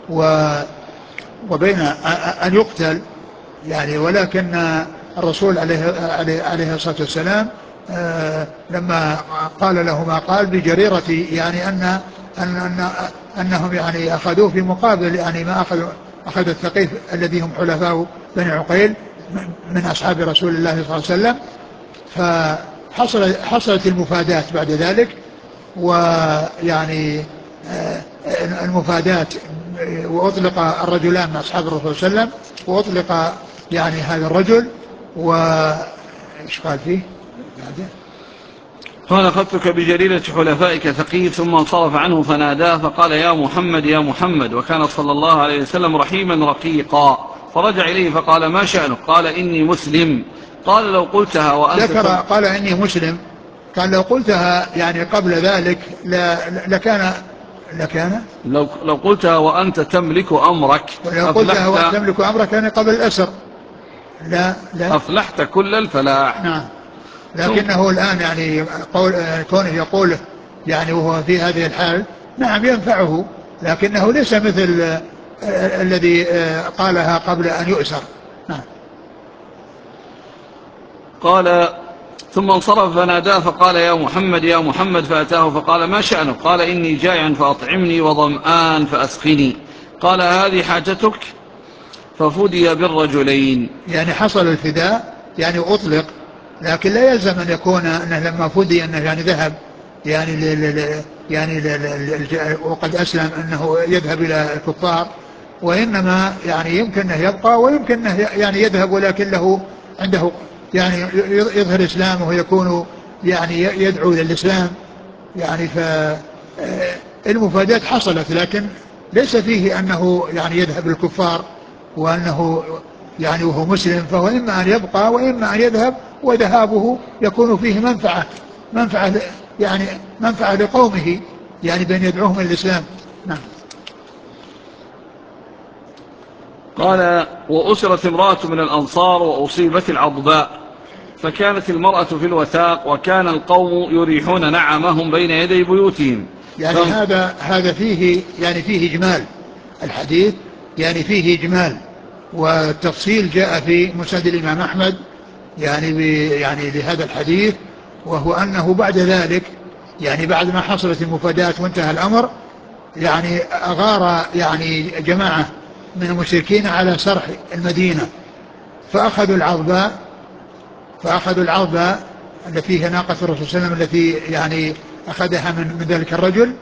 وبين أن يقتل يعني. ولكن الرسول عليه عليه الصلاة والسلام لما قال له ما قال بجريرة يعني أن أن أن أنهم يعني أخذوه في مقابل يعني ما أخذوا أخذ الثقيف الذي هم حلفاء بني عقيل من أصحاب رسول الله صلى الله عليه وسلم. فحصل حصلت المفادات بعد ذلك، ويعني المفادات، وأطلق الرجلان من أصحاب الرسول صلى الله عليه وسلم، وأطلق يعني هذا الرجل. وإيش قال فيه؟ قال أخذتك بجريرة حلفائك ثقيف، ثم انصرف عنه فناداه فقال يا محمد يا محمد، وكان صلى الله عليه وسلم رحيما رقيقا، فرجع إليه فقال ما شأنك؟ قال إني مسلم. قال لو قلتها وأنت ذكر قال إني مسلم، قال لو قلتها يعني قبل ذلك لكان لكان لو, لو قلتها وأنت تملك أمرك لو قلتها وأنت تملك أمرك يعني قبل الأسر لا لا أفلحت كل الفلاح. نعم. لكنه الآن يعني قول كونه يقول يعني وهو في هذه الحال نعم ينفعه، لكنه ليس مثل الذي قالها قبل أن يؤسر. نعم. قال ثم انصرف فناداه فقال يا محمد يا محمد، فأتاه فقال ما شأنك؟ قال إني جائع فأطعمني وظمآن فأسقني. قال هذه حاجتك؟ ففدي بالرجلين. يعني حصل الفداء يعني أطلق، لكن لا يلزم أن يكون أنه لما فدي أنه يعني ذهب يعني ل ل يعني ل وقد أسلم أنه يذهب إلى الكفار، وإنما يعني يمكن أنه يبقى ويمكن أنه يعني يذهب، ولكن له عنده يعني يظهر إسلامه ويكون يعني يدعو إلى الإسلام يعني. فالمفادات حصلت، لكن ليس فيه أنه يعني يذهب الكفار وأنه يعني وهو مسلم، فهو إما أن يبقى وإما أن يذهب، وذهابه يكون فيه منفعة منفعة يعني منفعة لقومه يعني بأن يدعوهم إلى الإسلام. نعم. قال وأسرت امرأة من الأنصار وأصيبت العضباء، فكانت المرأة في الوثاق، وكان القوم يريحون نعمهم بين يدي بيوتهم. يعني ف... هذا هذا فيه يعني فيه إجمال الحديث، يعني فيه إجمال، والتفصيل جاء في مسند الإمام أحمد يعني يعني لهذا الحديث، وهو أنه بعد ذلك يعني بعد ما حصلت المفادات وانتهى الأمر يعني أغار يعني جماعة من المشركين على سرح المدينة، فأخذوا العضباء فأخذوا العضباء التي هي ناقة الرسول صلى الله عليه وسلم التي يعني أخذها من, من ذلك الرجل،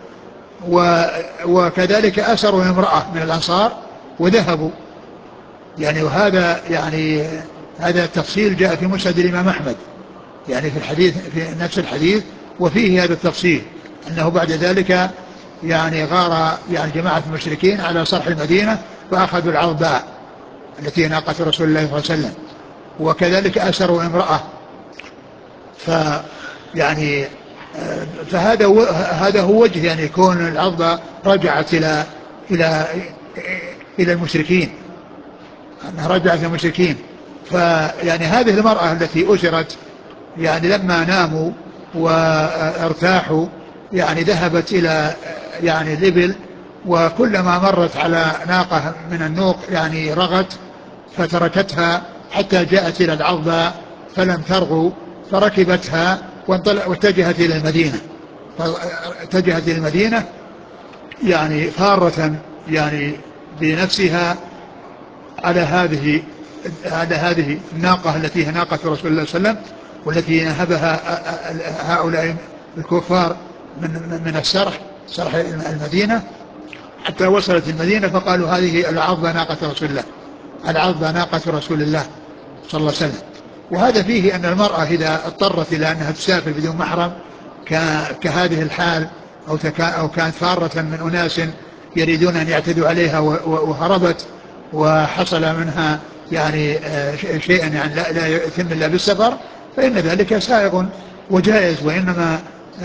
وكذلك أسروا امرأة من الأنصار وذهبوا يعني. وهذا يعني هذا التفصيل جاء في مسند الإمام أحمد يعني في الحديث في نفس الحديث، وفيه هذا التفصيل أنه بعد ذلك يعني غار يعني جماعة المشركين على صرح المدينة فأخذوا العظباء التي هي ناقة رسول الله صلى الله عليه وسلم، وكذلك أسروا امرأة. ف يعني فهذا هذا هو وجه يعني كون العظبة رجعت إلى إلى إلى المشركين، أنها رجعت إلى المشركين. فيعني هذه المرأة التي أسرت يعني لما ناموا وارتاحوا يعني ذهبت إلى يعني الإبل، وكلما مرت على ناقة من النوق يعني رغت فتركتها حتى جاءت إلى العظبة فلم ترغو فركبتها واتجهت إلى المدينة اتجهت إلى المدينة يعني فارة يعني بنفسها على هذه على هذه الناقة التي هي ناقة رسول الله صلى الله عليه وسلم، والتي نهبها هؤلاء الكفار من من السرح سرح المدينة حتى وصلت المدينة فقالوا هذه العظبة ناقة رسول الله العظبة ناقة رسول الله صلى الله عليه وسلم. وهذا فيه أن المرأة إذا اضطرت إلى أنها تسافر بدون محرم كهذه الحال أو, أو كانت فارة من أناس يريدون أن يعتدوا عليها وهربت وحصل منها يعني شيئا يعني لا, لا يتم إلا بالسفر، فإن ذلك سائغ وجائز. وإنما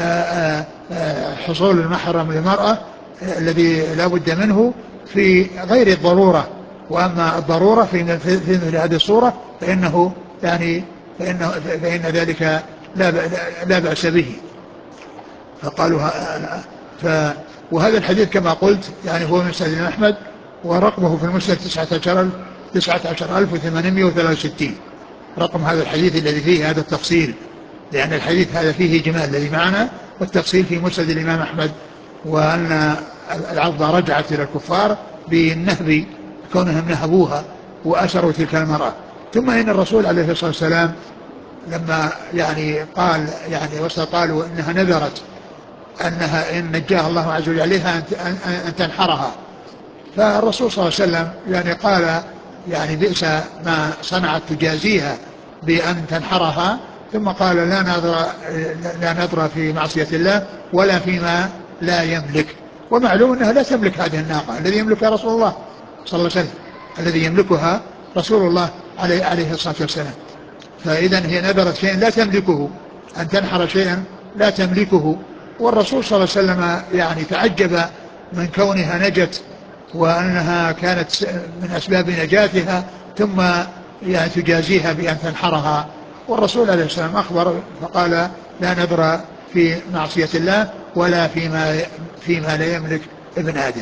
حصول المحرم للمرأة الذي لا بد منه في غير الضرورة، وأما الضرورة في في مثل هذه الصورة فإنه يعني فإنه فإن ذلك لا لا بأس به. فقالوا ف وهذا الحديث كما قلت يعني هو من مسند أحمد ورقمه في المسند تسعة عشر ألف وثمانمائة وثلاثة وستين رقم هذا الحديث الذي فيه هذا التفصيل، لأن الحديث هذا فيه جمال الذي معنا والتفصيل في مسند الإمام أحمد، وأن العظة رجعت إلى الكفار بالنهب كونهم نهبوها وأسروا تلك المرأة. ثم إن الرسول عليه الصلاة والسلام لما يعني قال يعني وقالوا إنها نذرت أنها إن نجاها الله عز وجل عليها أن تنحرها، فالرسول صلى الله عليه وسلم يعني قال يعني بئس ما صنعت تجازيها بأن تنحرها، ثم قال لا نذر لا نذر في معصية الله ولا فيما لا يملك. ومعلوم أنها لا تملك هذه الناقة، الذي يملكها رسول الله صلى الله عليه وسلم الذي يملكها رسول الله عليه, عليه الصلاة والسلام. فإذا هي نذرت شيئا لا تملكه، أن تنحر شيئا لا تملكه، والرسول صلى الله عليه وسلم يعني تعجب من كونها نجت وأنها كانت من أسباب نجاتها ثم يعني تجازيها بأن تنحرها. والرسول عليه السلام أخبر فقال لا نذر في معصية الله ولا فيما, فيما لا يملك ابن آدم.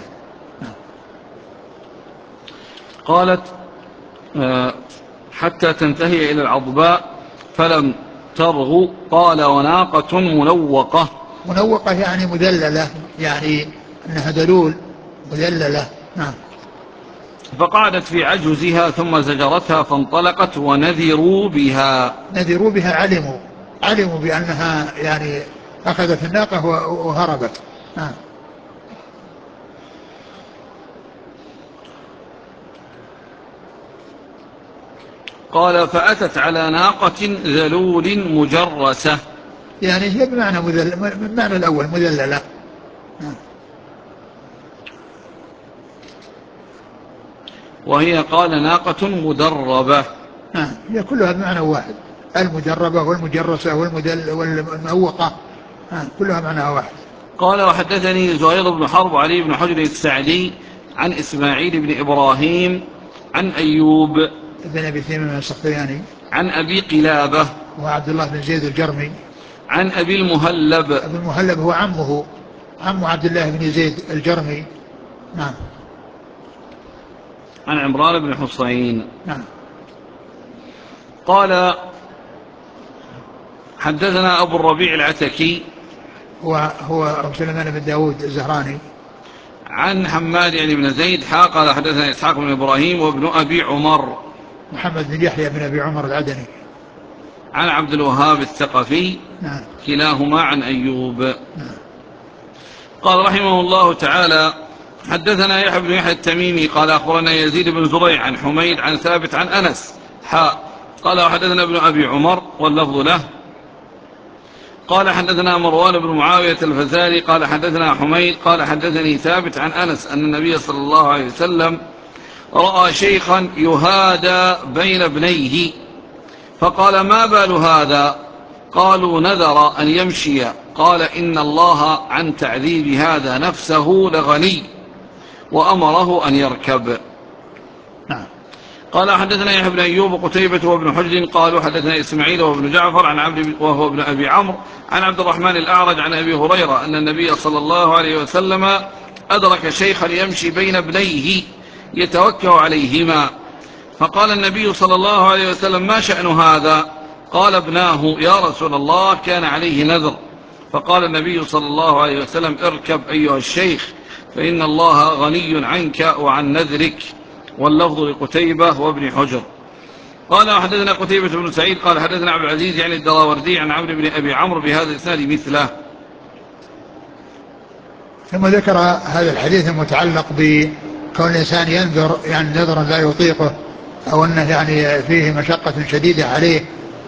قالت حتى تنتهي إلى العظباء فلم ترغو. قال وناقة منوقة. منوقة يعني مذللة، يعني أنها دلول مذللة. نعم. فقعدت في عجزها ثم زجرتها فانطلقت ونذروا بها. نذروا بها علموا علموا بأنها يعني أخذت الناقة وهربت. نعم. قال فأتت على ناقة ذلول مجرسة، يعني هي بمعنى مذل... بمعنى الأول مذللة. نعم. وهي قال ناقة مدربة. نعم. هي كلها بمعنى واحد، المدربة والمجرسة والمدل والمؤوقة كلها معناها واحد. قال وحدثني زهير بن حرب علي بن حجر السعدي عن إسماعيل بن إبراهيم عن أيوب بن أبي تميم السختياني عن أبي قلابة وعبد الله بن زيد الجرمي عن أبي المهلب. أبي المهلب هو عمه عم عبد الله بن زيد الجرمي. نعم. عن عمران بن حصين. نعم. قال حدثنا أبو الربيع العتكي وهو أبو سليمان بن داود الزهراني عن حماد يعني بن زيد حا قال حدثنا إسحاق بن إبراهيم وابن أبي عمر محمد بن يحيى بن أبي عمر العدني عن عبد الوهاب الثقفي. نعم. كلاهما عن أيوب. نعم. قال رحمه الله تعالى حدثنا يحيى بن يحيى التميمي قال أخبرنا يزيد بن زريع عن حميد عن ثابت عن أنس حا قال وحدثنا ابن أبي عمر واللفظ له قال حدثنا مروان بن معاوية الفزاري قال حدثنا حميد قال حدثني ثابت عن أنس أن النبي صلى الله عليه وسلم رأى شيخا يهادى بين ابنيه فقال ما بال هذا؟ قالوا نذر أن يمشي. قال إن الله عن تعذيب هذا نفسه لغني وأمره أن يركب. نعم. قال حدثنا يحيى بن أيوب وقتيبة وابن حجر قالوا حدثنا إسماعيل وابن جعفر عن عبد وهو ابن أبي عمرو عن عبد الرحمن الأعرج عن أبي هريرة أن النبي صلى الله عليه وسلم أدرك شيخا يمشي بين ابنيه يتوكأ عليهما فقال النبي صلى الله عليه وسلم ما شأن هذا؟ قال ابناه يا رسول الله كان عليه نذر. فقال النبي صلى الله عليه وسلم اركب أيها الشيخ فإن الله غني عنك وعن نذرك. واللفظ لقتيبة وابن حجر. قال حدثنا قتيبة بن سعيد قال حدثنا عبد العزيز يعني الدراوردي عن عمرو بن أبي عمرو بهذا الإسناد مثله. ثم ذكر هذا الحديث المتعلق بكون الإنسان ينذر يعني نذرا لا يطيقه أو أنه يعني فيه مشقة شديدة عليه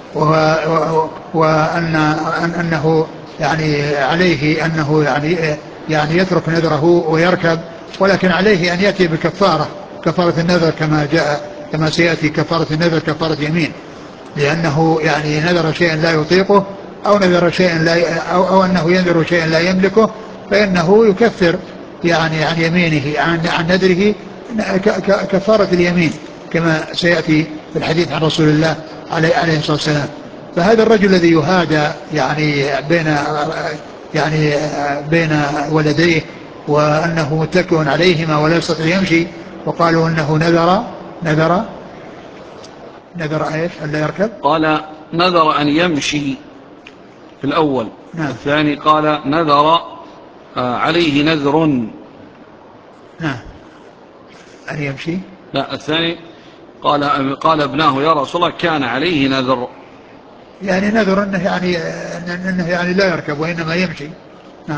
وأن أنه يعني عليه أنه يعني يعني يترك نذره ويركب ولكن عليه أن يأتي بكفارة كفارة النذر كما جاء كما سيأتي كفارة النذر كفارة يمين لأنه يعني نذر شيئا لا يطيقه أو نذر شيئا لا أو, أو أنه ينذر شيئا لا يملكه فإنه يكفر يعني عن يمينه عن, عن نذره كفارة اليمين كما سيأتي في الحديث عن رسول الله عليه, عليه الصلاة والسلام. فهذا الرجل الذي يهادى يعني بين يعني بين ولديه وأنه متكئ عليهما ولا يستطيع يمشي وقالوا أنه نذر نذر نذر ايش الا يركب قال نذر أن يمشي في الأول. نعم. الثاني قال نذر عليه نذر. نعم أن يمشي. لا الثاني قال قال ابناه يا رسول الله كان عليه نذر يعني نذر أنه يعني أنه يعني لا يركب وإنما يمشي. نعم.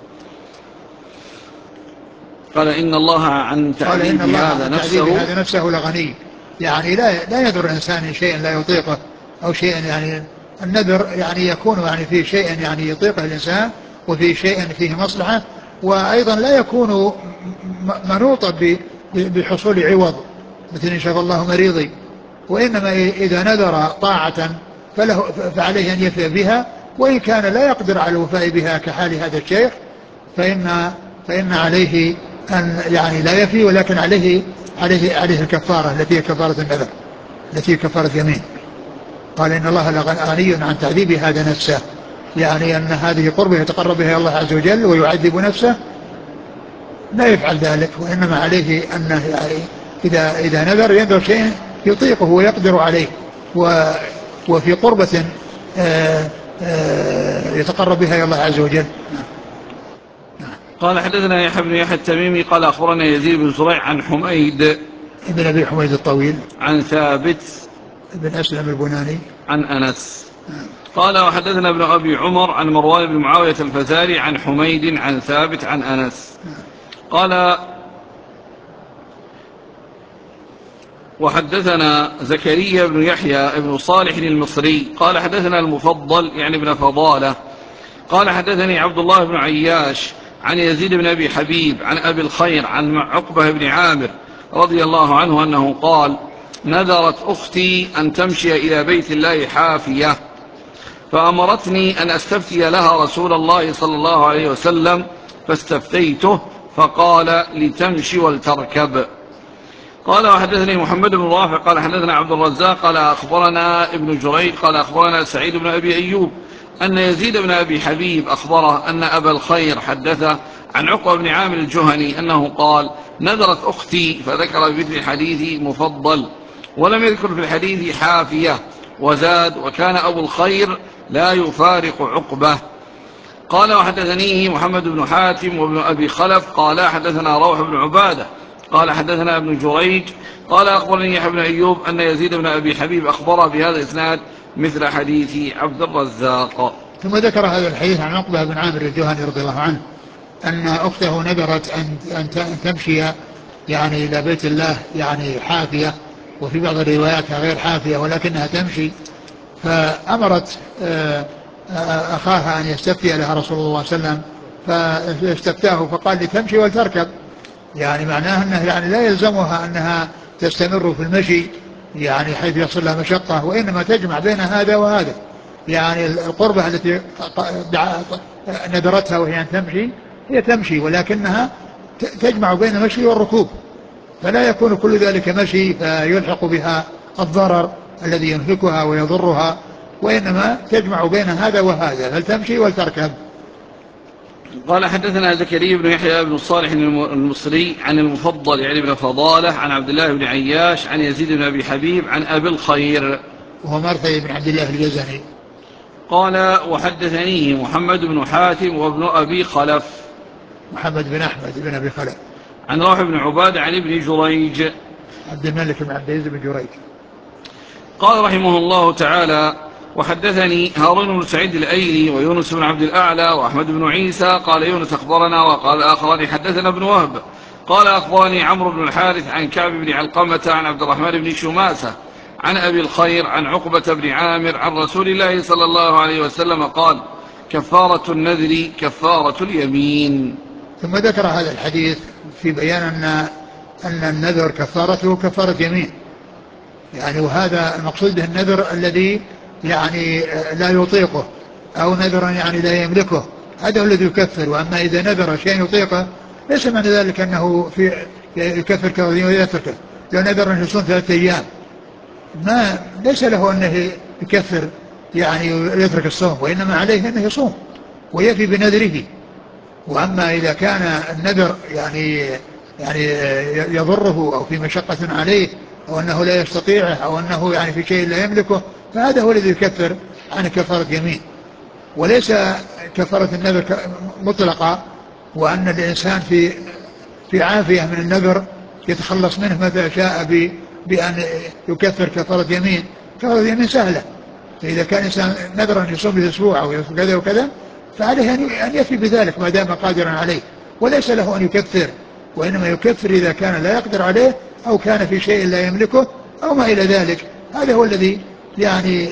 قال إن الله عن تعذيب هذا نفسه هذا نفسه لغني يعني لا لا يذر الإنسان شيئا لا يطيقه أو شيئا يعني النذر يعني يكون يعني فيه شيء يعني يطيقه الإنسان وفي شيء فيه مصلحة وأيضا لا يكون منوطا بحصول عوض مثل إن شاء الله مريضي وإنما إذا نذر طاعة فله فعليه أن يفي بها وإن كان لا يقدر على الوفاء بها كحال هذا الشيخ فإن فإن عليه أن يعني لا يفي ولكن عليه عليه عليه الكفارة التي هي كفارة النذر التي هي كفارة يمين. قال إن الله لغني عن تعذيب هذا نفسه يعني أن هذه قربه يتقرب بها الله عز وجل ويعذب نفسه لا يفعل ذلك وإنما عليه أنه يعني إذا إذا نذر ينذر شيء يطيقه ويقدر عليه وفي قربة يتقرب بها إلى الله عز وجل. قال حدثنا يحيى بن يحيى التميمي قال أخبرنا يزيد بن زريع عن حميد ابن أبي حميد الطويل عن ثابت بن أسلم البناني عن أنس قال وحدثنا ابن أبي عمر عن مروان بن معاوية الفزاري عن حميد عن ثابت عن أنس قال وحدثنا زكريا بن يحيى بن صالح المصري قال حدثنا المفضل يعني ابن فضالة قال حدثني عبد الله بن عياش عن يزيد بن أبي حبيب عن أبي الخير عن عقبة بن عامر رضي الله عنه أنه قال نذرت أختي أن تمشي إلى بيت الله حافية فأمرتني أن أستفتي لها رسول الله صلى الله عليه وسلم فاستفتيته فقال لتمشي ولتركب. قال وحدثني محمد بن رافع قال حدثنا عبد الرزاق قال أخبرنا ابن جريج قال أخبرنا سعيد بن أبي أيوب أن يزيد بن أبي حبيب أخبره أن أبا الخير حدثه عن عقبة بن عامر الجهني أنه قال نذرت أختي فذكر بمثل الحديث مفضل ولم يذكر في الحديث حافية وزاد وكان أبو الخير لا يفارق عقبة. قال وحدثنيه محمد بن حاتم وابن أبي خلف قال حدثنا روح بن عبادة قال حدثنا ابن جريج قال أخبرني يحيى بن أيوب أن يزيد بن أبي حبيب أخبره بهذا الإسناد مثل حديث عبد الرزاق. ثم ذكر هذا الحديث عن عقبة بن عامر الجهني رضي الله عنه أن أخته نذرت أن تمشي يعني إلى بيت الله يعني حافية وفي بعض الروايات غير حافية ولكنها تمشي فأمرت أخاها أن يستفتي لها رسول الله صلى الله عليه وسلم، فاستفتاه فقال لي تمشي ولتركب، يعني معناه أنه يعني لا يلزمها أنها تستمر في المشي يعني حيث يحصل لها مشقة، وإنما تجمع بين هذا وهذا، يعني القربة التي نذرتها وهي أن تمشي هي تمشي، ولكنها تجمع بين المشي والركوب، فلا يكون كل ذلك مشي فيلحق بها الضرر الذي ينهكها ويضرها، وإنما تجمع بين هذا وهذا، فلتمشي ولتركب. قال حدثنا زكريا بن يحيى بن صالح المصري عن المفضل يعني بن فضالة عن عبد الله بن عياش عن يزيد بن أبي حبيب عن أبي الخير وهو مرثي بن عبد الله الجزني. قال وحدثنيه محمد بن حاتم وابن أبي خلف محمد بن أحمد بن أبي خلف عن روح بن عبادة عن ابن جريج عبد الملك بن عبد العزيز بن جريج. قال رحمه الله تعالى وحدثني هارون بن سعيد الأيلي ويونس بن عبد الأعلى وأحمد بن عيسى قال يونس أخبرنا وقال الآخران حدثنا ابن وهب قال أخبرني عمرو بن الحارث عن كعب بن علقمة عن عبد الرحمن بن شماسة عن أبي الخير عن عقبة بن عامر عن رسول الله صلى الله عليه وسلم قال كفارة النذر كفارة اليمين. ثم ذكر هذا الحديث في بيان أن أن النذر كفارته كفارة يمين، يعني وهذا المقصود به النذر الذي يعني لا يطيقه أو نذرا يعني لا يملكه، هذا هو الذي يكفر. وأما إذا نذر شيء يطيقه ليس معنى ذلك أنه في يكفر كفارة ويتركه. لو نذر أن يصوم ثلاثة أيام ما ليس له أنه يكفر يعني يترك الصوم، وإنما عليه أنه يصوم ويفي بنذره. وأما إذا كان النذر يعني يعني يضره أو في مشقة عليه أو أنه لا يستطيعه أو أنه يعني في شيء لا يملكه، فهذا هو الذي يكفر عن كفارة يمين، وليس كفارة النذر مطلقة، وأن الإنسان في في عافية من النذر يتخلص منه متى شاء بأن يكفر كفارة يمين. كفارة يمين سهلة، فإذا كان إنسان نذرا يصوم بأسبوع أو كذا وكذا فعليه أن يفي بذلك ما دام قادرا عليه، وليس له أن يكفر، وإنما يكفر إذا كان لا يقدر عليه أو كان في شيء لا يملكه أو ما إلى ذلك. هذا هو الذي يعني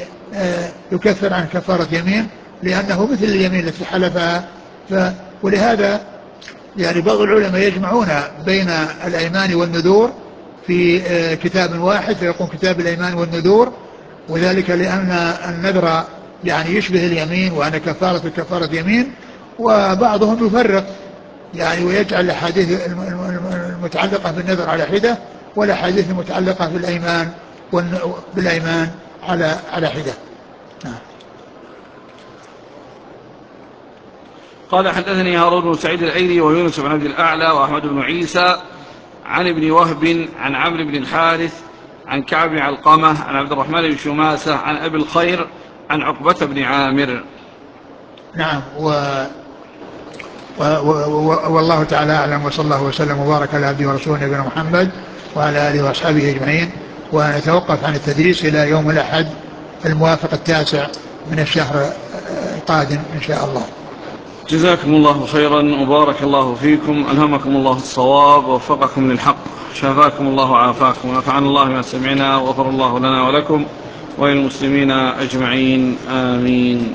يكفر عن كفارة يمين، لأنه مثل اليمين التي حلفها. ولهذا يعني بعض العلماء يجمعون بين الأيمان والنذور في كتاب واحد فيكون كتاب الأيمان والنذور، وذلك لأن النذر يعني يشبه اليمين وأن كفارة كفارة يمين. وبعضهم يفرق يعني ويجعل الأحاديث المتعلقة بالنذر على حدة والأحاديث المتعلقة بالأيمان بالأيمان على على حدة. قال حدثني هارون بن سعيد الأيلي ويونس بن عبد الأعلى وأحمد بن عيسى عن ابن وهب عن عمرو بن الحارث عن كعب بن علقمة عن عبد الرحمن بن شماسة عن أبي الخير عن عقبة بن عامر. نعم. و... و... و... والله تعالى أعلم، وصلى الله وسلم وبارك على عبده ورسوله نبينا محمد وعلى آله وأصحابه أجمعين. ونتوقف عن التدريس إلى يوم الأحد الموافق التاسع من الشهر القادم إن شاء الله. جزاكم الله خيرا وبارك الله فيكم، ألهمكم الله الصواب ووفقكم للحق، شفاكم الله وعافاكم، ونفعنا الله ما سمعنا وغفر الله لنا ولكم وللمسلمين أجمعين آمين.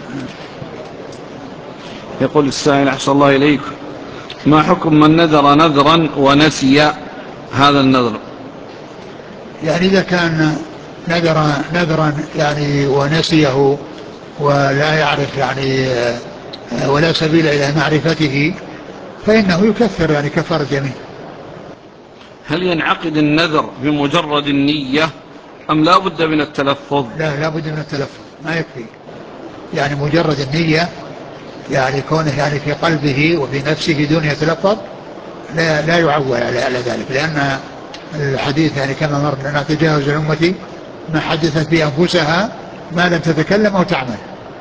يقول السائل أحسن الله إليكم، ما حكم من نذر نذرا ونسي هذا النذر؟ يعني إذا كان نذر نذرا يعني ونسيه ولا يعرف يعني ولا سبيل إلى معرفته فإنه يكفر يعني كفارة يمين. هل ينعقد النذر بمجرد النية أم لا بد من التلفظ؟ لا لا بد من التلفظ، ما يكفي يعني مجرد النية، يعني كونه يعني في قلبه وفي نفسه دون يتلفظ لا لا يعول على, على ذلك، لأن الحديث يعني كما مر لنا تجاوز الأمة ما حدثت بأنفسها ما لم تتكلم أو تعمل.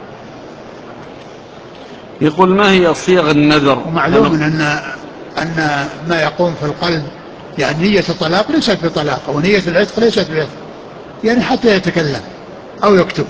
يقول ما هي صيغ النذر؟ ومعلوم أن أن ما يقوم في القلب يعني نية الطلاق ليست بطلاق ونية العتق ليست بعتق، يعني حتى يتكلم أو يكتب.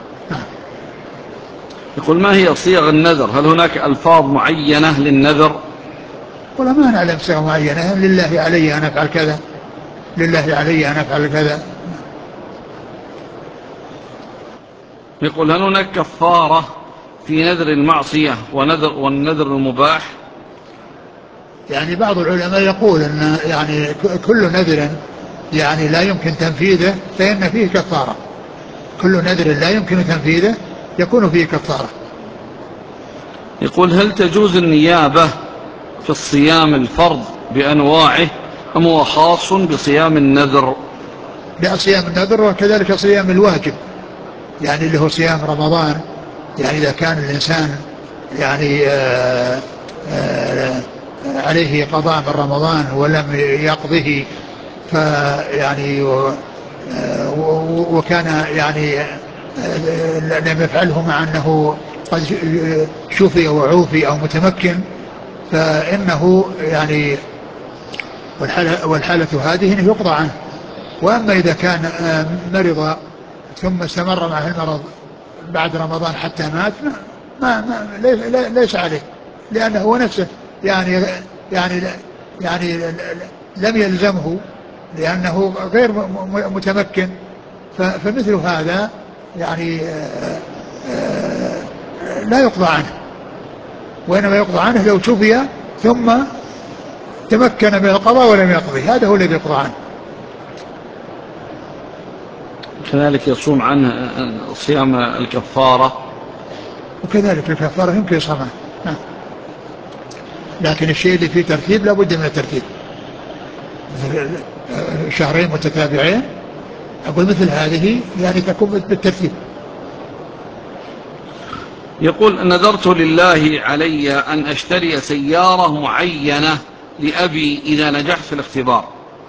يقول ما هي صيغ النذر؟ هل هناك ألفاظ معينة للنذر؟ ولا ما نعلم صيغ معينة، لله علي أن أفعل كذا، لله علي أن أفعل كذا. يقول هل هناك كفارة في نذر المعصية ونذر والنذر المباح؟ يعني بعض العلماء يقول أن يعني كل نذر يعني لا يمكن تنفيذه فإن فيه كفارة، كل نذر لا يمكن تنفيذه يكون فيه كفارة. يقول هل تجوز النيابة في الصيام الفرض بأنواعه أم هو خاص بصيام النذر؟ لا، صيام النذر وكذلك صيام الواجب، يعني اللي هو صيام رمضان، يعني إذا كان الإنسان يعني آآ آآ عليه قضاء من رمضان ولم يقضه فيعني وكان يعني لم يفعله مع أنه قد شفي وعوفي أو متمكن، فإنه يعني والحالة, والحالة هذه إنه يقضى عنه. وأما إذا كان مرض ثم استمر معه المرض بعد رمضان حتى مات ما ما ليس عليه، لأنه هو نفسه يعني يعني يعني لم يلزمه لأنه غير متمكن، فمثل هذا يعني لا يقضى عنه، وإنما يقضى عنه لو شفي ثم تمكن من القضاء ولم يقضي، هذا هو الذي يقضى عنه. كذلك يصوم عنه صيام الكفارة، وكذلك الكفارة يمكن يصومها، نعم، لكن الشيء اللي فيه ترتيب لا بد من الترتيب، مثل شهرين متتابعين أقول مثل هذه يعني تكون بالترتيب. يقول نذرت لله علي أن أشتري سيارة معينة لأبي إذا نجحت في الاختبار،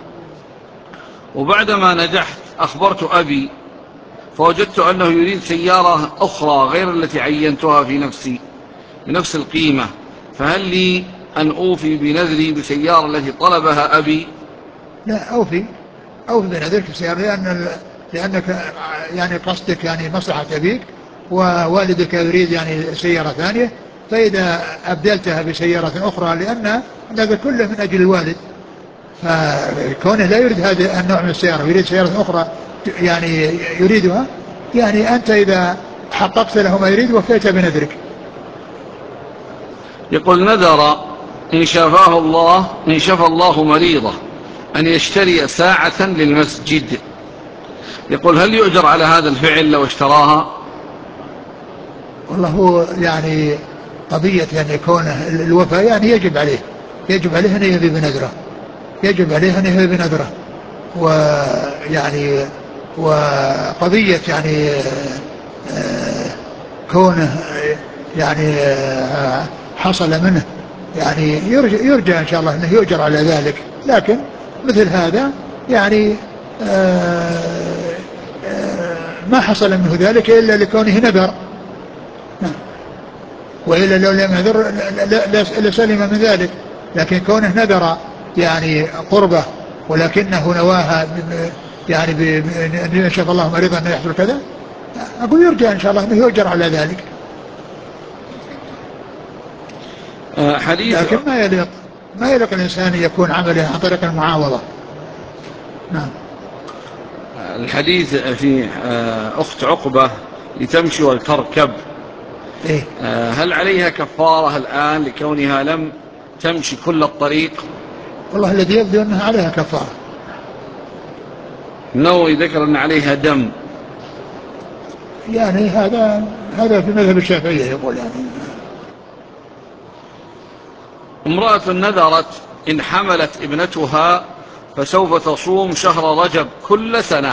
وبعدما نجحت أخبرت أبي فوجدت أنه يريد سيارة أخرى غير التي عينتها في نفسي بنفس القيمة، فهل لي أن أوفي بنذري بسيارة التي طلبها أبي؟ لا، أوفي أوفي بنذرك بسيارة، لأن لأنك يعني قصدك يعني مصلحة أبيك ووالدك يريد يعني سيارة ثانية، فإذا أبدلتها بسيارة أخرى لأن هذا كله من أجل الوالد، فكونه لا يريد هذا النوع من السيارة ويريد سيارة أخرى يعني يريدها، يعني أنت إذا حققت له ما يريد وفيت بنذرك. يقول نذر إن شفاه الله إن شفى الله مريضه أن يشتري ساعة للمسجد، يقول هل يؤجر على هذا الفعل لو اشتراها؟ والله هو يعني قضية أن يكون الوفاء يعني يجب عليه يجب عليه أن يهبي بنذره يجب عليه أن يهبي بنذره ويعني وقضية يعني كونه يعني حصل منه يعني يرجى, يرجى إن شاء الله أنه يؤجر على ذلك، لكن مثل هذا يعني ما حصل منه ذلك إلا لكونه نذر، وإلا لو لم ينذر لسلم من ذلك، لكن كونه نذر يعني قربة ولكنه نواها يعني أن شاء الله مريضا أن يحصل كذا، أقول يرجع إن شاء الله أنه يؤجر على ذلك. حديث لكن ما يليق ما يليق الإنسان يكون عمله عن طريق المعاوضة. نعم. الحديث في أخت عقبة لتمشي ولتركب، إيه؟ هل عليها كفارة الآن لكونها لم تمشي كل الطريق؟ والله الذي يبدو أنها عليها كفارة. النووي ذكر أن عليها دم، يعني هذا هذا في مذهب الشافعية يقول يعني. امرأة نذرت إن حملت ابنتها فسوف تصوم شهر رجب كل سنة،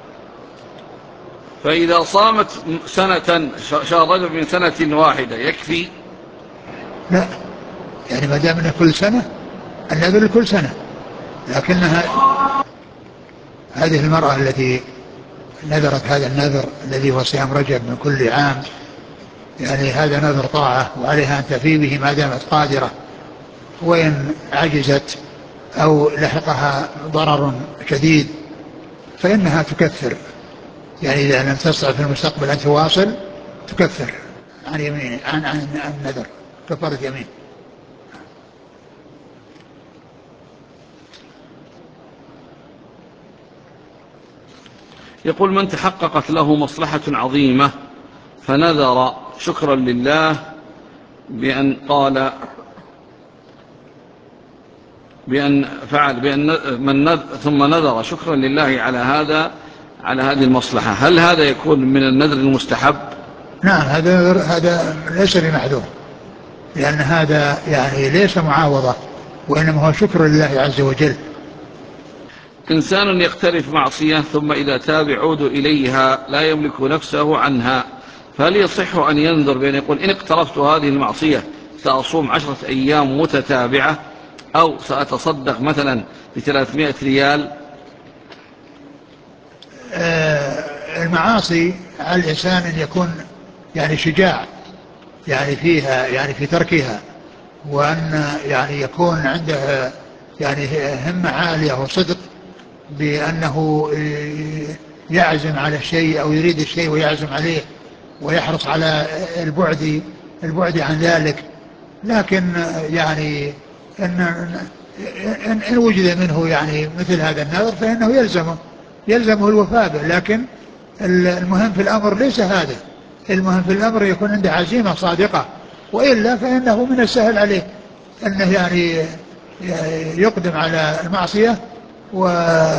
فإذا صامت سنة شهر رجب من سنة واحدة يكفي؟ لا، يعني ما دام كل سنة النذر كل سنة، لكنها هذه المرأة التي نذرت هذا النذر الذي هو صيام رجب من كل عام، يعني هذا نذر طاعة وعليها أن تفي به ما دامت قادرة، وإن عجزت أو لحقها ضرر شديد فإنها تكفر، يعني إذا لم تستطع في المستقبل أن تواصل تكفر عن يمين عن عن عن النذر كفارة يمين. يقول من تحققت له مصلحة عظيمة فنذر شكرا لله بأن قال بأن فعل بأن من نذر ثم نذر شكرا لله على هذا على هذه المصلحة، هل هذا يكون من النذر المستحب؟ نعم، هذا هذا ليس بمحذور، لأن هذا يعني ليس معاوضة، وإنما هو شكر لله عز وجل. إنسان يقترف معصية ثم إذا تاب يعود إليها لا يملك نفسه عنها، فهل يصح أن ينذر بأن يقول إن اقترفت هذه المعصية سأصوم عشرة أيام متتابعة، أو سأتصدق مثلا بثلاثمائة ريال؟ آه المعاصي على الإنسان أن يكون يعني شجاع يعني فيها، يعني في تركها، وأن يعني يكون عنده يعني همة عالية وصدق بأنه يعزم على الشيء أو يريد الشيء ويعزم عليه ويحرص على البعد البعد عن ذلك. لكن يعني إن, إن, إن وجد منه يعني مثل هذا النذر فإنه يلزمه يلزمه الوفاء به، لكن المهم في الأمر ليس هذا، المهم في الأمر يكون عنده عزيمة صادقة، وإلا فإنه من السهل عليه أنه يعني يقدم على المعصية و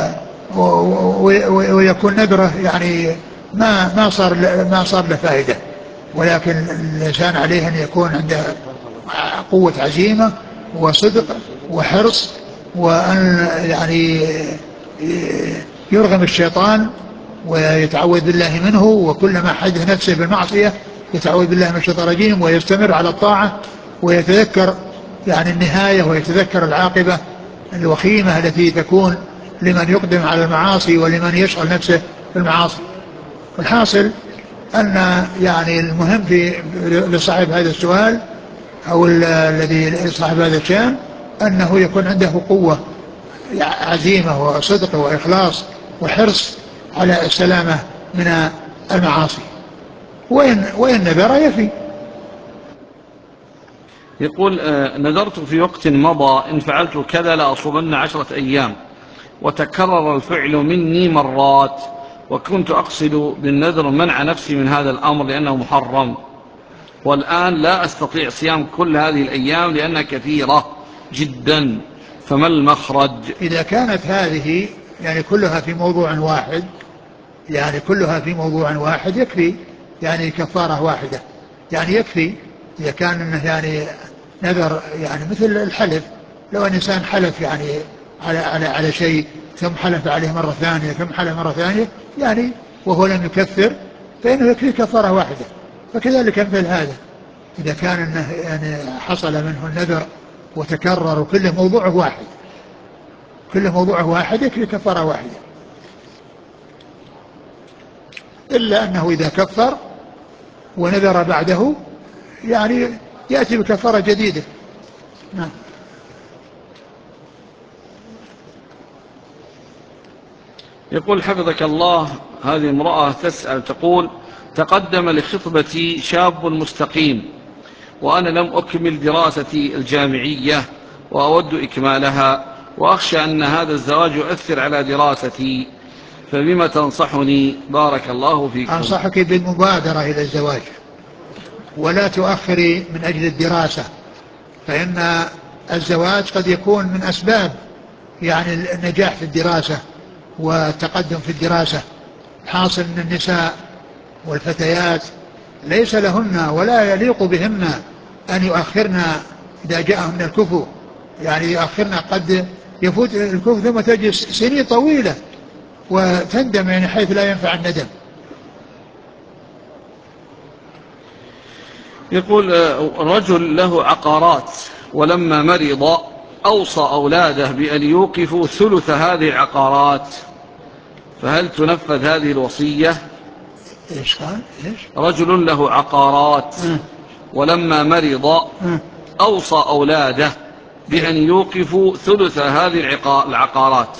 ويكون نذره يعني ما ما صار ما صار له فائدة. ولكن الإنسان عليه أن يكون عنده قوة عزيمة وصدق وحرص، وأن يعني يرغم الشيطان ويتعوذ بالله منه، وكلما حدث نفسه بالمعصية يتعوذ بالله من الشيطان الرجيم ويستمر على الطاعة، ويتذكر يعني النهاية ويتذكر العاقبة الوخيمة التي تكون لمن يقدم على المعاصي ولمن يشغل نفسه بالمعاصي. الحاصل أن يعني المهم في لصاحب هذا السؤال أو الذي صاحب هذا الشأن أنه يكون عنده قوة عزيمة وصدق وإخلاص وحرص على السلامة من المعاصي، وإن, وإن نذر يفي. يقول نذرت في وقت مضى إن فعلت كذا لأصومن عشرة أيام، وتكرر الفعل مني مرات، وكنت أقصد بالنذر منع نفسي من هذا الأمر لأنه محرم، والآن لا أستطيع صيام كل هذه الأيام لأنها كثيرة جدا، فما المخرج؟ إذا كانت هذه يعني كلها في موضوع واحد يعني كلها في موضوع واحد يكفي يعني كفارة واحدة، يعني يكفي إذا كان إنه يعني نذر يعني مثل الحلف، لو أن إنسان حلف يعني على على على شيء ثم حلف عليه مرة ثانية ثم حلف مرة ثانية يعني وهو لم يكفر فإنه يكفي كفارة واحدة. فكذلك مثل هذا إذا كان إنه يعني حصل منه النذر وتكرر وكل موضوع واحد كل موضوع واحد يكفي كفارة واحدة، إلا أنه إذا كفر ونذر بعده يعني يأتي بكفارة جديدة. نعم. يقول حفظك الله، هذه امرأة تسأل تقول تقدم لخطبتي شاب مستقيم وأنا لم أكمل دراستي الجامعية وأود إكمالها، وأخشى أن هذا الزواج يؤثر على دراستي، فبما تنصحني بارك الله فيكم؟ أنصحك بالمبادرة إلى الزواج ولا تؤخري من أجل الدراسة، فإن الزواج قد يكون من أسباب يعني النجاح في الدراسة والتقدم في الدراسة. حاصل أن النساء والفتيات ليس لهن ولا يليق بهن أن يؤخرن إذا جاءهن الكفو، يعني يؤخرن قد يفوت الكفو ثم تجلس سنين طويلة وتندم يعني حيث لا ينفع الندم. يقول رجل له عقارات ولما مرض أوصى أولاده بأن يوقفوا ثلث هذه العقارات، فهل تنفذ هذه الوصية؟ إيش قال؟ إيش؟ رجل له عقارات ولما مرض أوصى أولاده بأن يوقفوا ثلث هذه العقارات.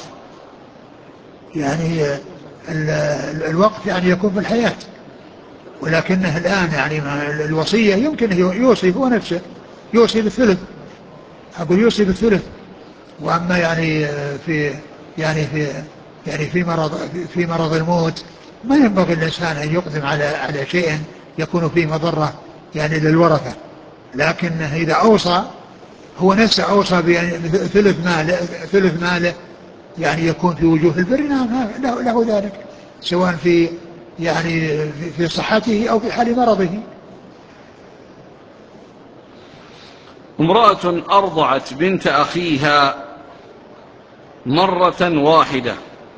يعني الوقف يعني يكون في الحياة، ولكنه الآن يعني الوصية يمكن يوصي هو نفسه يوصي بالثلث، أقول يوصي بالثلث. وأما يعني في يعني في يعني في مرض في مرض الموت ما ينبغي الإنسان أن يقدم على على شيء يكون فيه مضرة يعني للورثة. لكن إذا أوصى هو نفسه أوصى بثلث ماله ثلث ماله يعني يكون في وجوه البر، نعم له, له ذلك، سواء في يعني في صحته أو في حال مرضه. امرأة أرضعت بنت أخيها مرة واحدة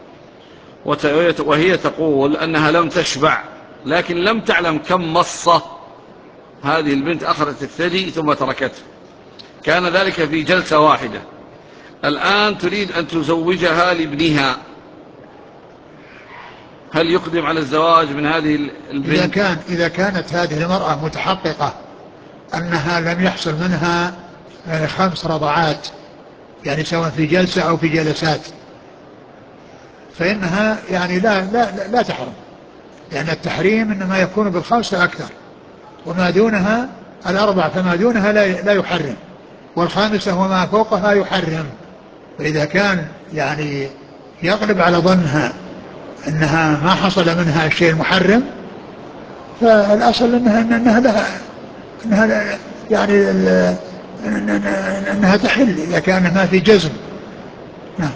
وهي تقول أنها لم تشبع، لكن لم تعلم كم مصة هذه البنت أخذت الثدي ثم تركته، كان ذلك في جلسة واحدة. الآن تريد أن تزوجها لابنها، هل يقدم على الزواج من هذه البنت؟ إذا, كان إذا كانت هذه المرأة متحققة أنها لم يحصل منها خمس رضعات يعني سواء في جلسة أو في جلسات، فإنها يعني لا, لا, لا, لا تحرم، لأن التحريم إنما يكون بالخمس فأكثر، وما دونها الأربع فما دونها لا, لا يحرم، والخامسة وما فوقها يحرم. فإذا كان يعني يغلب على ظنها أنها ما حصل منها الشيء المحرم، فالأصل أنها, إنها لها أنها لا يعني أنها تحل إذا كان ما في جزم. نعم.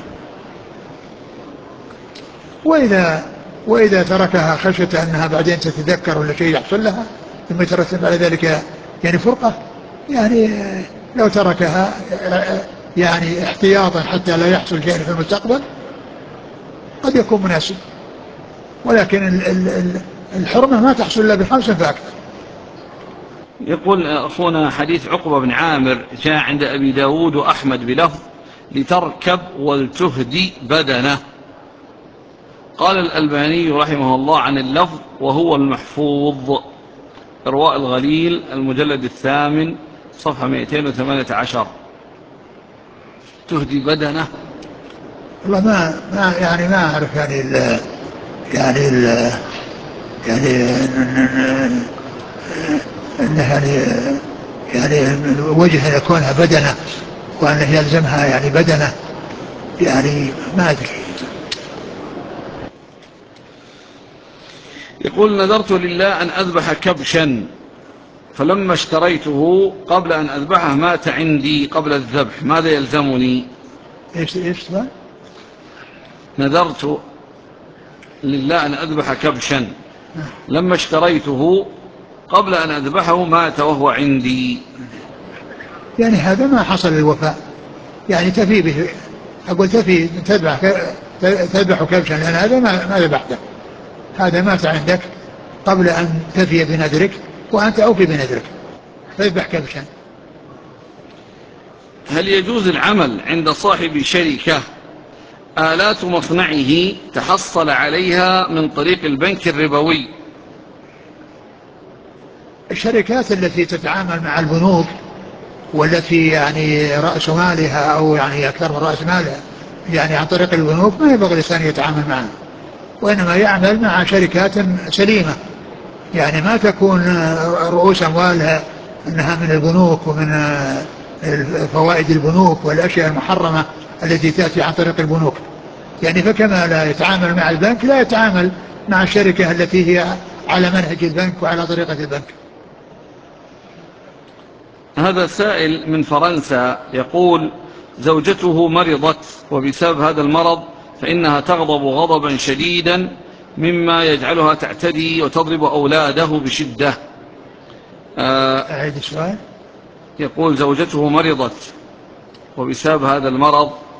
وإذا وإذا تركها خشية أنها بعدين تتذكر ولا شيء يحصل لها ثم يترتب على ذلك يعني فرقة، يعني لو تركها يعني احتياطا حتى لا يحصل شيء في المستقبل قد يكون مناسب، ولكن الحرمة ما تحصل إلا بخمس فأكثر. يقول أخونا حديث عقبة بن عامر جاء عند أبي داود وأحمد بلفظ لتركب ولتهدي بدنه. قال الألباني رحمه الله عن اللفظ وهو المحفوظ، إرواء الغليل المجلد الثامن صفحة مئتين وثمانية عشر. تهدي بدنه، والله ما ما يعني ما أعرف يعني ال يعني ال يعني أنه يعني يعني وجه يكونها بدنه وأنه يلزمها يعني بدنه، يعني ما أدري. يقول نذرت لله أن أذبح كبشا فلما اشتريته قبل أن أذبحه مات عندي قبل الذبح، ماذا يلزمني؟ إيش إيش سؤال؟ نذرت لله أن أذبح كبشا لما اشتريته قبل أن أذبحه مات وهو عندي. يعني هذا ما حصل الوفاء، يعني تفي به، أقول تفي تذبح تذبح كبشا لأن هذا ما ما ذبحته، هذا مات عندك قبل أن تفي بنذرك وأنت أوفي بنذرك، فاذبح كبشا. هل يجوز العمل عند صاحب شركة آلات مصنعه تحصل عليها من طريق البنك الربوي؟ الشركات التي تتعامل مع البنوك والتي يعني رأس مالها أو يعني أكثر من رأس مالها يعني عن طريق البنوك ما ينبغي الإنسان يتعامل معها، وإنما يعمل مع شركات سليمة، يعني ما تكون رؤوس أموالها أنها من البنوك ومن فوائد البنوك والأشياء المحرمة التي تأتي عن طريق البنوك، يعني فكما لا يتعامل مع البنك لا يتعامل مع الشركة التي هي على منهج البنك وعلى طريقة البنك. هذا سائل من فرنسا يقول زوجته مرضت وبسبب هذا المرض فإنها تغضب غضبا شديدا مما يجعلها تعتدي وتضرب أولاده بشدة. أعيد السؤال. يقول زوجته مرضت وبسبب هذا المرض